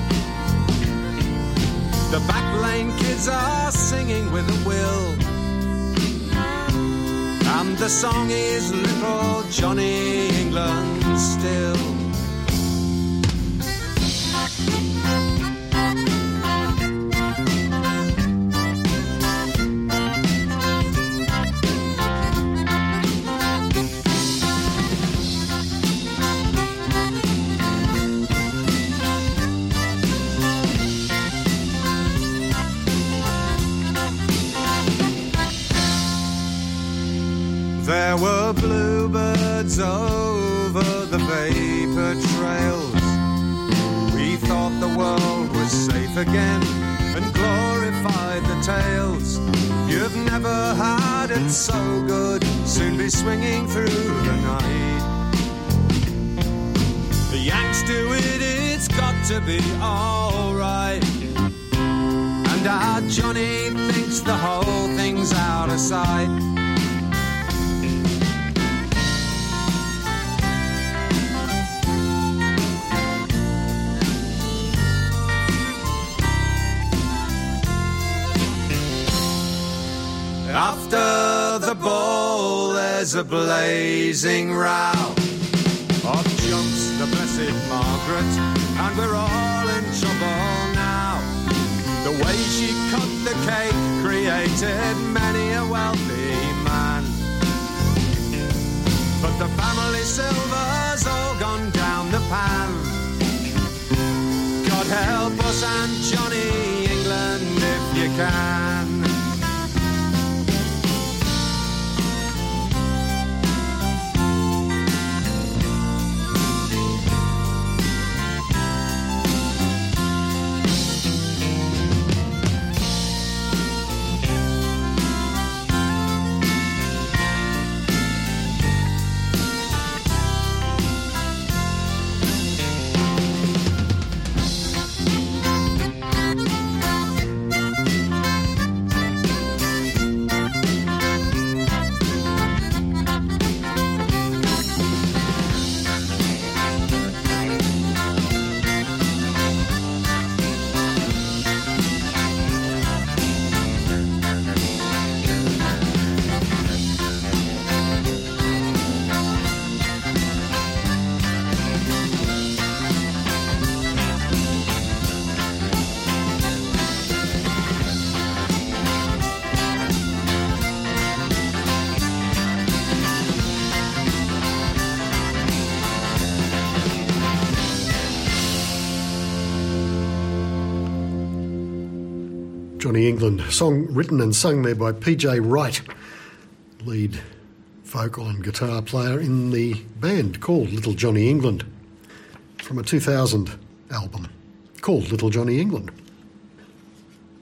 The back lane kids are singing with a will, and the song is Little Johnny England still. There were bluebirds over the vapor trails. We thought the world was safe again and glorified the tales. You've never had it so good, soon be swinging through the night. The Yanks do it, it's got to be alright. And our Johnny thinks the whole thing's out of sight. After the ball there's a blazing row. Up jumps the blessed Margaret and we're all in trouble now. The way she cut the cake created many a wealthy man, but the family silver's all gone down the pan. God help us and Johnny England if you can. Johnny England, song written and sung there by P J Wright, lead vocal and guitar player in the band called Little Johnny England, from a two thousand album called Little Johnny England.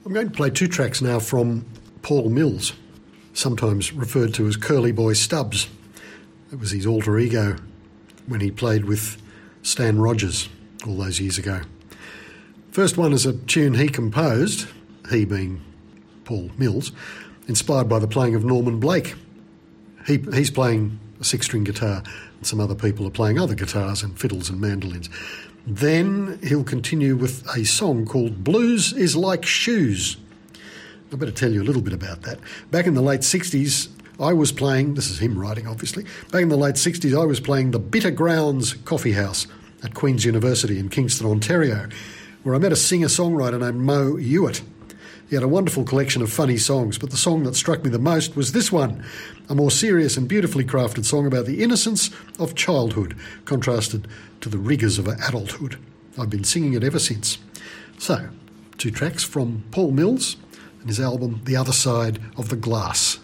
I'm going to play two tracks now from Paul Mills, sometimes referred to as Curly Boy Stubbs. It was his alter ego when he played with Stan Rogers all those years ago. First one is a tune he composed, he being Paul Mills, inspired by the playing of Norman Blake. He, he's playing a six-string guitar, and some other people are playing other guitars and fiddles and mandolins. Then he'll continue with a song called Blues is Like Shoes. I better tell you a little bit about that. Back in the late sixties, I was playing, this is him writing obviously, back in the late sixties I was playing the Bitter Grounds Coffee House at Queen's University in Kingston, Ontario, where I met a singer-songwriter named Mo Hewitt. He had a wonderful collection of funny songs, but the song that struck me the most was this one, a more serious and beautifully crafted song about the innocence of childhood, contrasted to the rigours of adulthood. I've been singing it ever since. So, two tracks from Paul Mills and his album The Other Side of the Glass.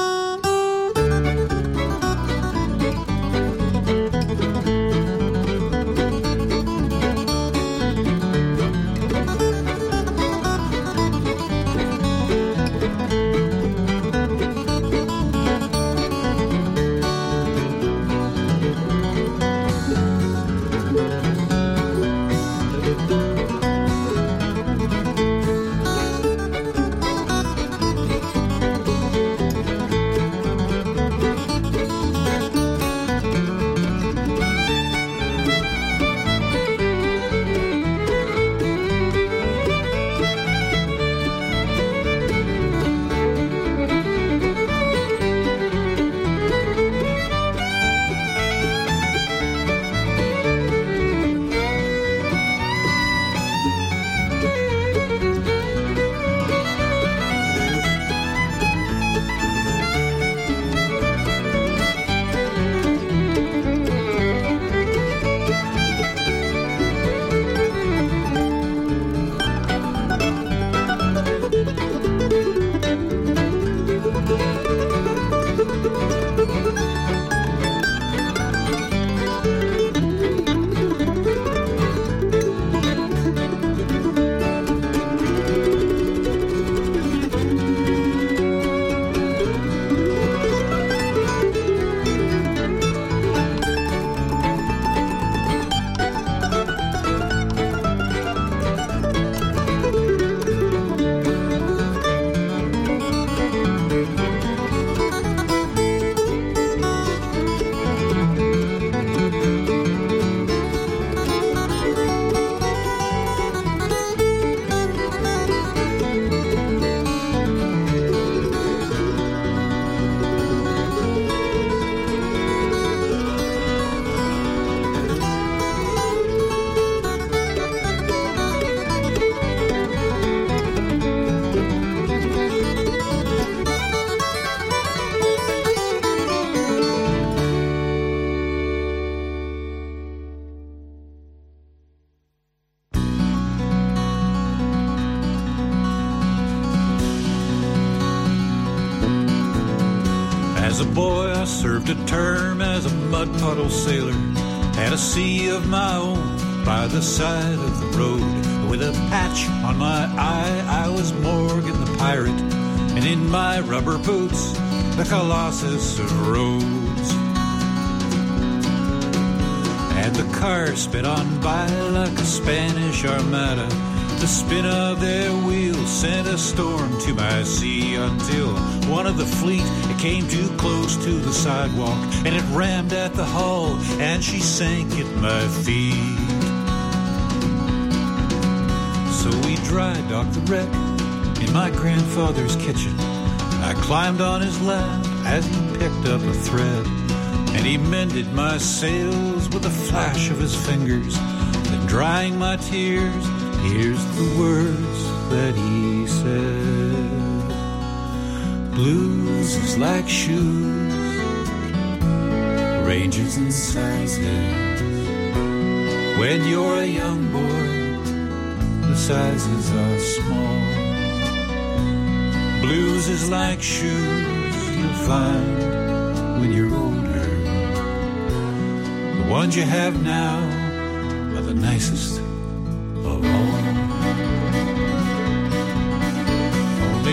As a boy, I served a term as a mud puddle sailor. Had a sea of my own by the side of the road. With a patch on my eye, I was Morgan the pirate, and in my rubber boots, the Colossus of Rhodes. And the cars sped on by like a Spanish armada. The spin of their wheels sent a storm to my sea, until one of the fleet, it came too close to the sidewalk, and it rammed at the hull, and she sank at my feet. So we dry docked the wreck in my grandfather's kitchen. I climbed on his lap as he picked up a thread, and he mended my sails with a flash of his fingers. Then drying my tears, here's the words that he said. Blues is like shoes, ranges and sizes. When you're a young boy, the sizes are small. Blues is like shoes you'll find when you're older. The ones you have now are the nicest of all.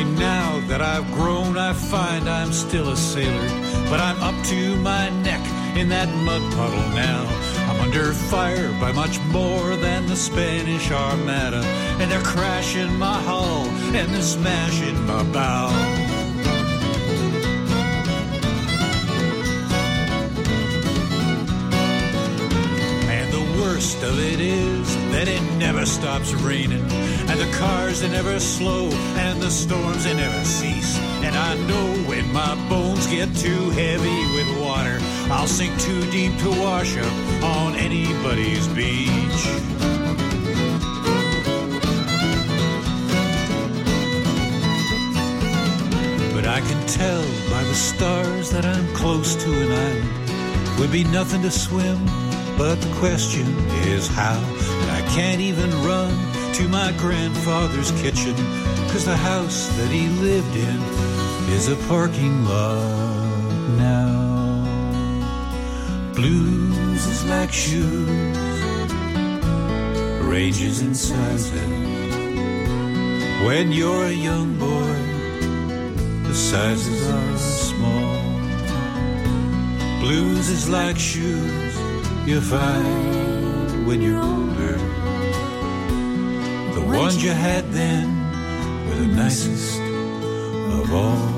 Only now that I've grown I find I'm still a sailor, but I'm up to my neck in that mud puddle now. I'm under fire by much more than the Spanish Armada, and they're crashing my hull and they're smashing my bow. The worst of it is that it never stops raining, and the cars they never slow, and the storms they never cease. And I know when my bones get too heavy with water, I'll sink too deep to wash up on anybody's beach. But I can tell by the stars that I'm close to an island. Would be nothing to swim, but the question is how. And I can't even run to my grandfather's kitchen, 'cause the house that he lived in is a parking lot now. Blues is like shoes, ranges in sizes. When you're a young boy, the sizes are small. Blues is like shoes you find when you're older. The ones you had then were the nicest of all.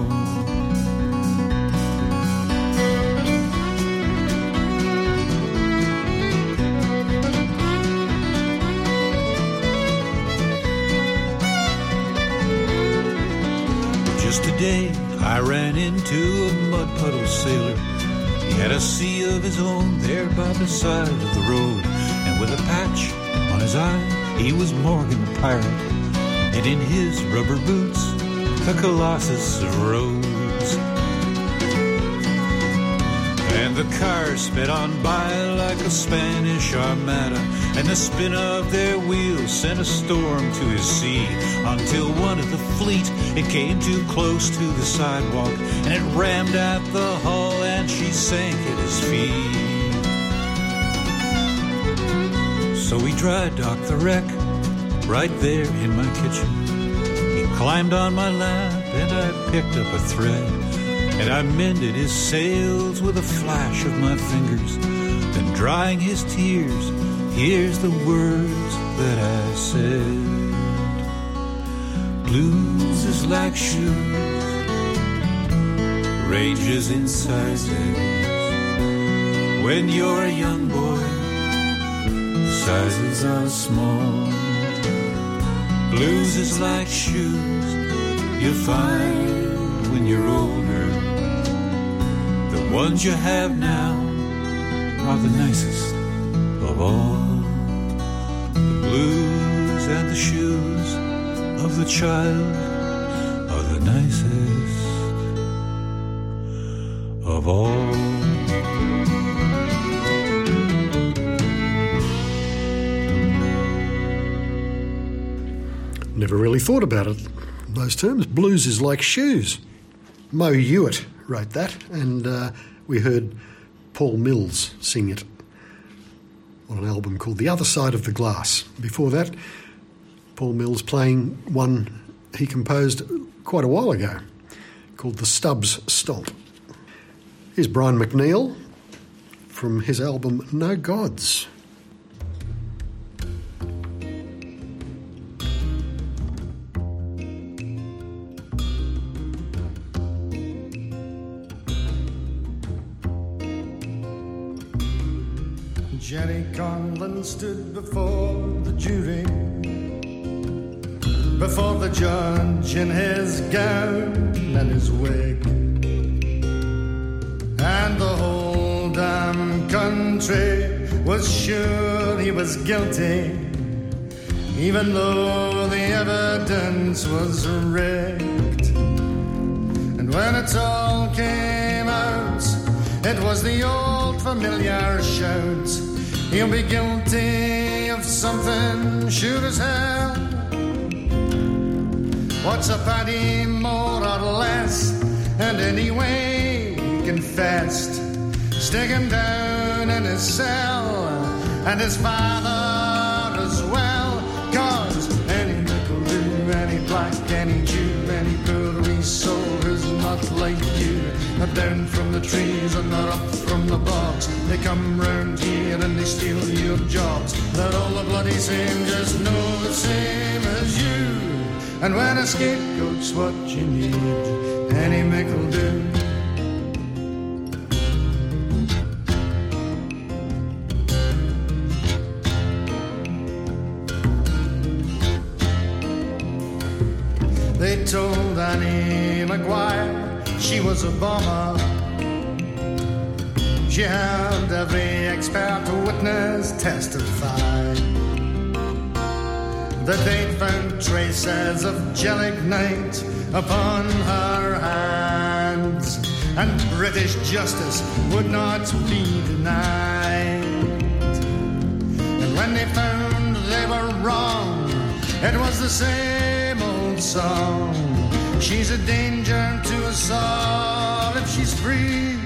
Just today I ran into a mud puddle sailor. He had a sea of his own there by the side of the road, and with a patch on his eye, he was Morgan the pirate, and in his rubber boots, a colossus of roads. And the cars sped on by like a Spanish Armada, and the spin of their wheels sent a storm to his sea, until one of the fleet, it came too close to the sidewalk, and it rammed at the hull, and she sank at his feet. So we dry docked the wreck right there in my kitchen. He climbed on my lap, and I picked up a thread, and I mended his sails with a flash of my fingers. Then drying his tears, here's the words that I said. Blues is like shoes, ranges in sizes. When you're a young boy, sizes are small. Blues is like shoes you find when you're older. The ones you have now are the nicest of all. The blues and the shoes of the child are the nicest of all. Never really thought about it, those terms. Blues is like shoes. Mo Hewitt wrote that, and uh, we heard Paul Mills sing it on an album called The Other Side of the Glass. Before that, Paul Mills playing one he composed quite a while ago called The Stubbs Stomp. Here's Brian McNeil from his album No Gods. Jenny Conlon stood before the jury, before the judge in his gown and his wig, and the whole damn country was sure he was guilty, even though the evidence was rigged. And when it all came out, it was the old familiar shout, he'll be guilty of something sure as hell. What's a paddy more or less? And anyway he confessed. Stick him down in his cell, and his father as well. 'Cause any nickel, any black, any Jew, any poor, not like you. Not down from the trees and not up from the bogs. They come round here and they steal your jobs. They're all the bloody same, just know the same as you. And when a scapegoat's what you need, any Mick will do. They told Annie Maguire she was a bomber. She had every expert witness testify that they'd found traces of gelignite upon her hands, and British justice would not be denied. And when they found they were wrong, it was the same old song. She's a danger to us all if she's free.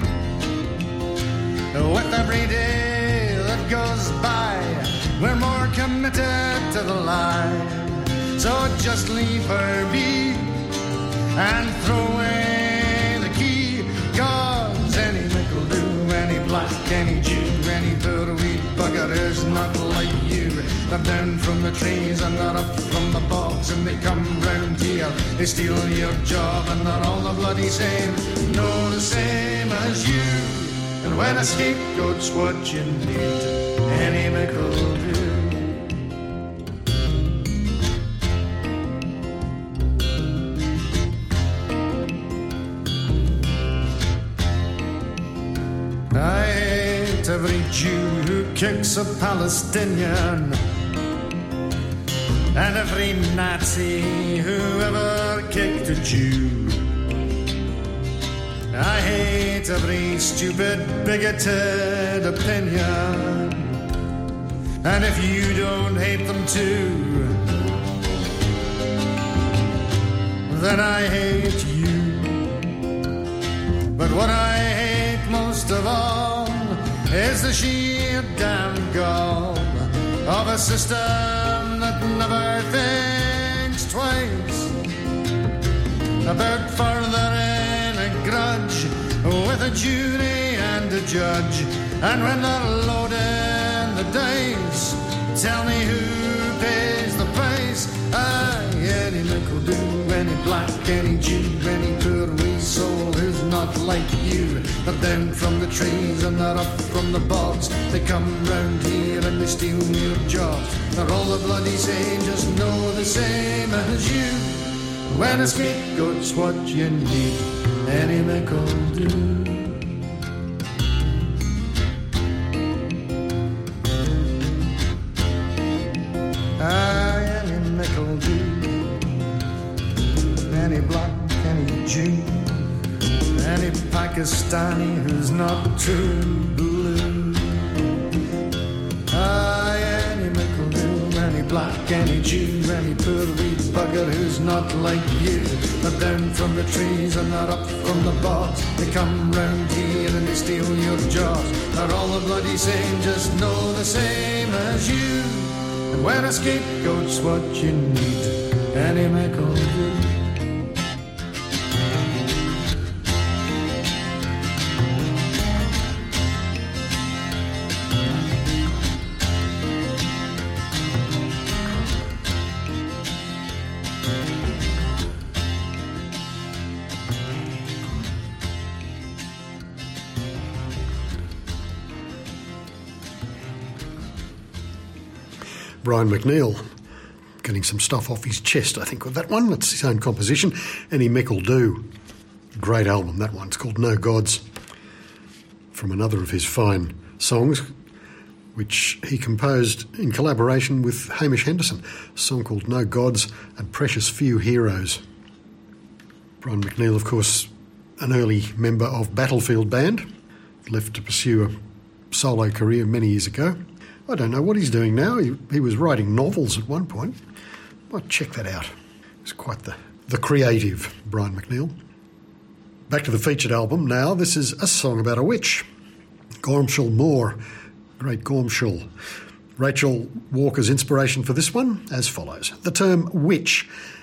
With every day that goes by, we're more committed to the lie. So just leave her be and throw away the key. 'Cause any Mick will do, any black, any Jew, any poor wee bugger is not like you. They're down from the trees and they're up from the bogs, and they come round here, they steal your job, and they're all the bloody same, no the same as you. And when a scapegoat's what you need, any Mick will do. I hate every Jew who kicks a Palestinian, and every Nazi who ever kicked a Jew. I hate every stupid, bigoted opinion, and if you don't hate them too, then I hate you. But what I hate most of all is the sheer damn gall of a system that never thinks twice about furthering a grudge with a jury and a judge. And when they're loading the dice, tell me who pays the price. Aye, any Mick will do, any black, any Jew, any poor wee soul who's not like you. They're down from the trees and they're up from the bogs. They come round here and they steal your jobs. They're all the bloody same, just know the same as you. When a scapegoat's what you need, any Mick will do. Aye, any Mick will do. Any black, any Jew, any Pakistani who's not too blue. Aye, any Mick will do. Any black, any Jew, any poor wee bugger who's not like you. They're down from the trees and they're up from the bogs. They come round here and they steal your jobs. They're all the bloody same, just know the same as you. And when a scapegoat's what you need, any Mick will do. Brian McNeill getting some stuff off his chest, I think, with that one. That's his own composition. Any Mick will do. Great album, that one. It's called No Gods, from another of his fine songs, which he composed in collaboration with Hamish Henderson, a song called No Gods and Precious Few Heroes. Brian McNeill, of course, an early member of Battlefield Band, left to pursue a solo career many years ago. I don't know what he's doing now. He, he was writing novels at one point. Might check that out. He's quite the, the creative, Brian McNeill. Back to the featured album now. This is a song about a witch. Gormshall Moore, great Gormshall. Rachel Walker's inspiration for this one as follows. The term witch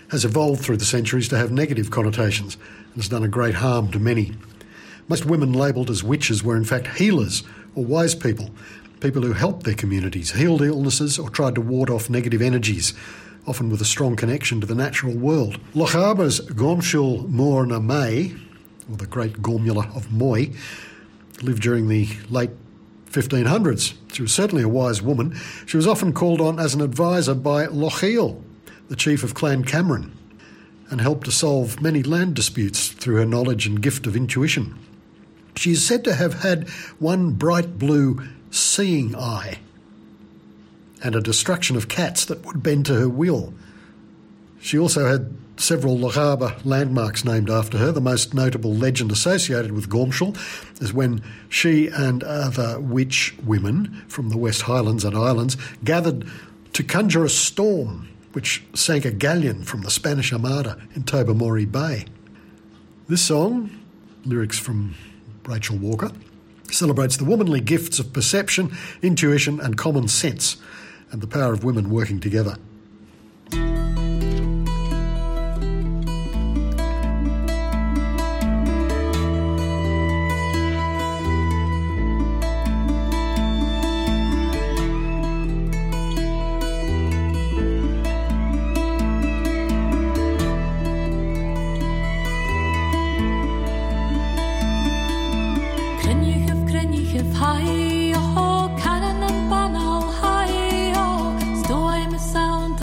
has evolved through the centuries to have negative connotations and has done a great harm to many. Most women labelled as witches were in fact healers or wise people, people who helped their communities, healed illnesses or tried to ward off negative energies, often with a strong connection to the natural world. Lochaber's Gormshul Morna May, or the great Gormula of Moy, lived during the late fifteen hundreds. She was certainly a wise woman. She was often called on as an advisor by Lochiel, the chief of Clan Cameron, and helped to solve many land disputes through her knowledge and gift of intuition. She is said to have had one bright blue seeing eye and a destruction of cats that would bend to her will. She also had several Lochaber landmarks named after her. The most notable legend associated with Gormshul is when she and other witch women from the West Highlands and Islands gathered to conjure a storm which sank a galleon from the Spanish Armada in Tobermory Bay. This song, lyrics from Rachel Walker, celebrates the womanly gifts of perception, intuition and common sense, and the power of women working together. Sound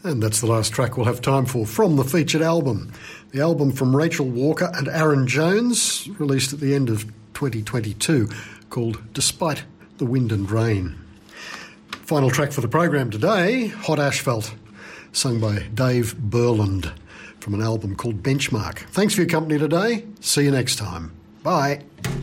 And that's the last track we'll have time for from the featured album. The album from Rachel Walker and Aaron Jones, released at the end of twenty twenty-two, called Despite the Wind and Rain. Final track for the program today, Hot Asphalt, sung by Dave Burland from an album called Benchmark. Thanks for your company today. See you next time. Bye.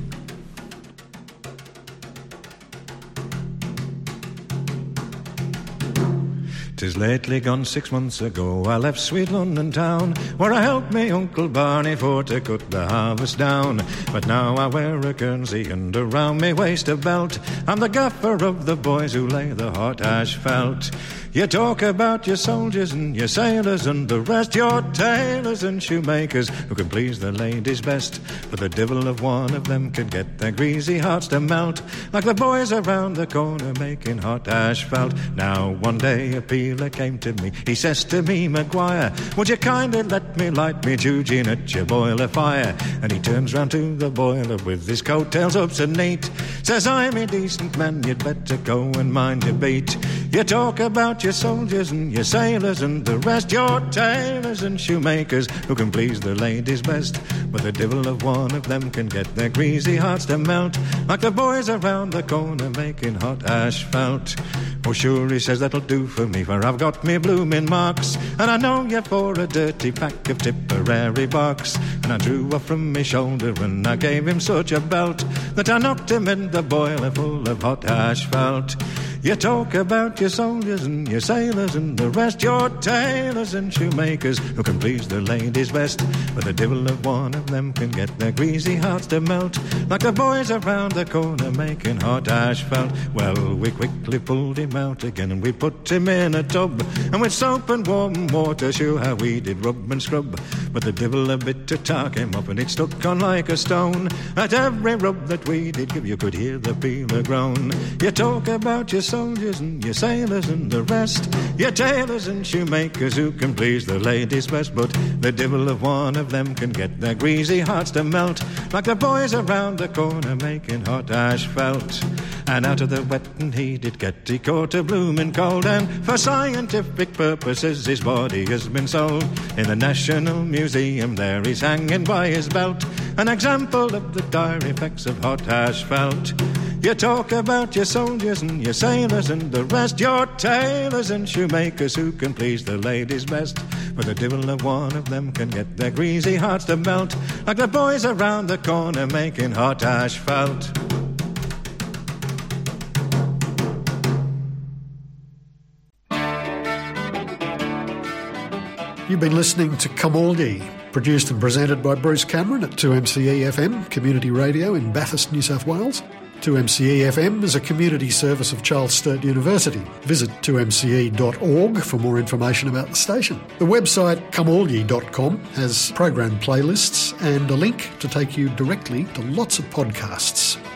'Tis lately gone six months ago I left sweet London town, where I helped me Uncle Barney for to cut the harvest down. But now I wear a Guernsey and around me waist a belt. I'm the gaffer of the boys who lay the hot asphalt. You talk about your soldiers and your sailors and the rest, your tailors and shoemakers who can please the ladies best. But the devil of one of them can get their greasy hearts to melt, like the boys around the corner making hot asphalt. Now one day a peeler came to me, he says to me, Maguire, would you kindly let me light me Eugene at your boiler fire? And he turns round to the boiler with his coattails up so neat, says, I'm a decent man, you'd better go and mind your beat. You talk about your soldiers and your sailors and the rest, your tailors and shoemakers who can please the ladies best. But the devil of one of them can get their greasy hearts to melt, like the boys around the corner making hot asphalt. Oh sure, he says, that'll do for me, for I've got me blooming marks, and I know you for a dirty pack of Tipperary box. And I drew off from me shoulder and I gave him such a belt that I knocked him in the boiler full of hot asphalt. You talk about your soldiers and your sailors and the rest, your tailors and shoemakers who can please the ladies best. But the devil of one of them can get their greasy hearts to melt, like the boys around the corner making hot asphalt. Well, we quickly pulled him out again and we put him in a tub, and with soap and warm water, sure how we did rub and scrub. But the devil a bit to talk him up and it stuck on like a stone. At every rub that we did give, you could hear the peeler groan. You talk about your soldiers and your sailors and the rest, your tailors and shoemakers who can please the ladies best. But the devil of one of them can get their greasy hearts to melt, like the boys around the corner making hot asphalt. And out of the wet and heated get he caught a bloomin' cold, and for scientific purposes his body has been sold. In the National Museum there he's hanging by his belt, an example of the dire effects of hot asphalt. You talk about your soldiers and your sailors and the rest, your tailors and shoemakers who can please the ladies best. But the devil of one of them can get their greasy hearts to melt, like the boys around the corner making hot asphalt. You've been listening to Come All Ye, produced and presented by Bruce Cameron at two M C E F M, community radio in Bathurst, New South Wales. two M C E F M is a community service of Charles Sturt University. Visit two M C E dot org for more information about the station. The website come all ye dot com has program playlists and a link to take you directly to lots of podcasts.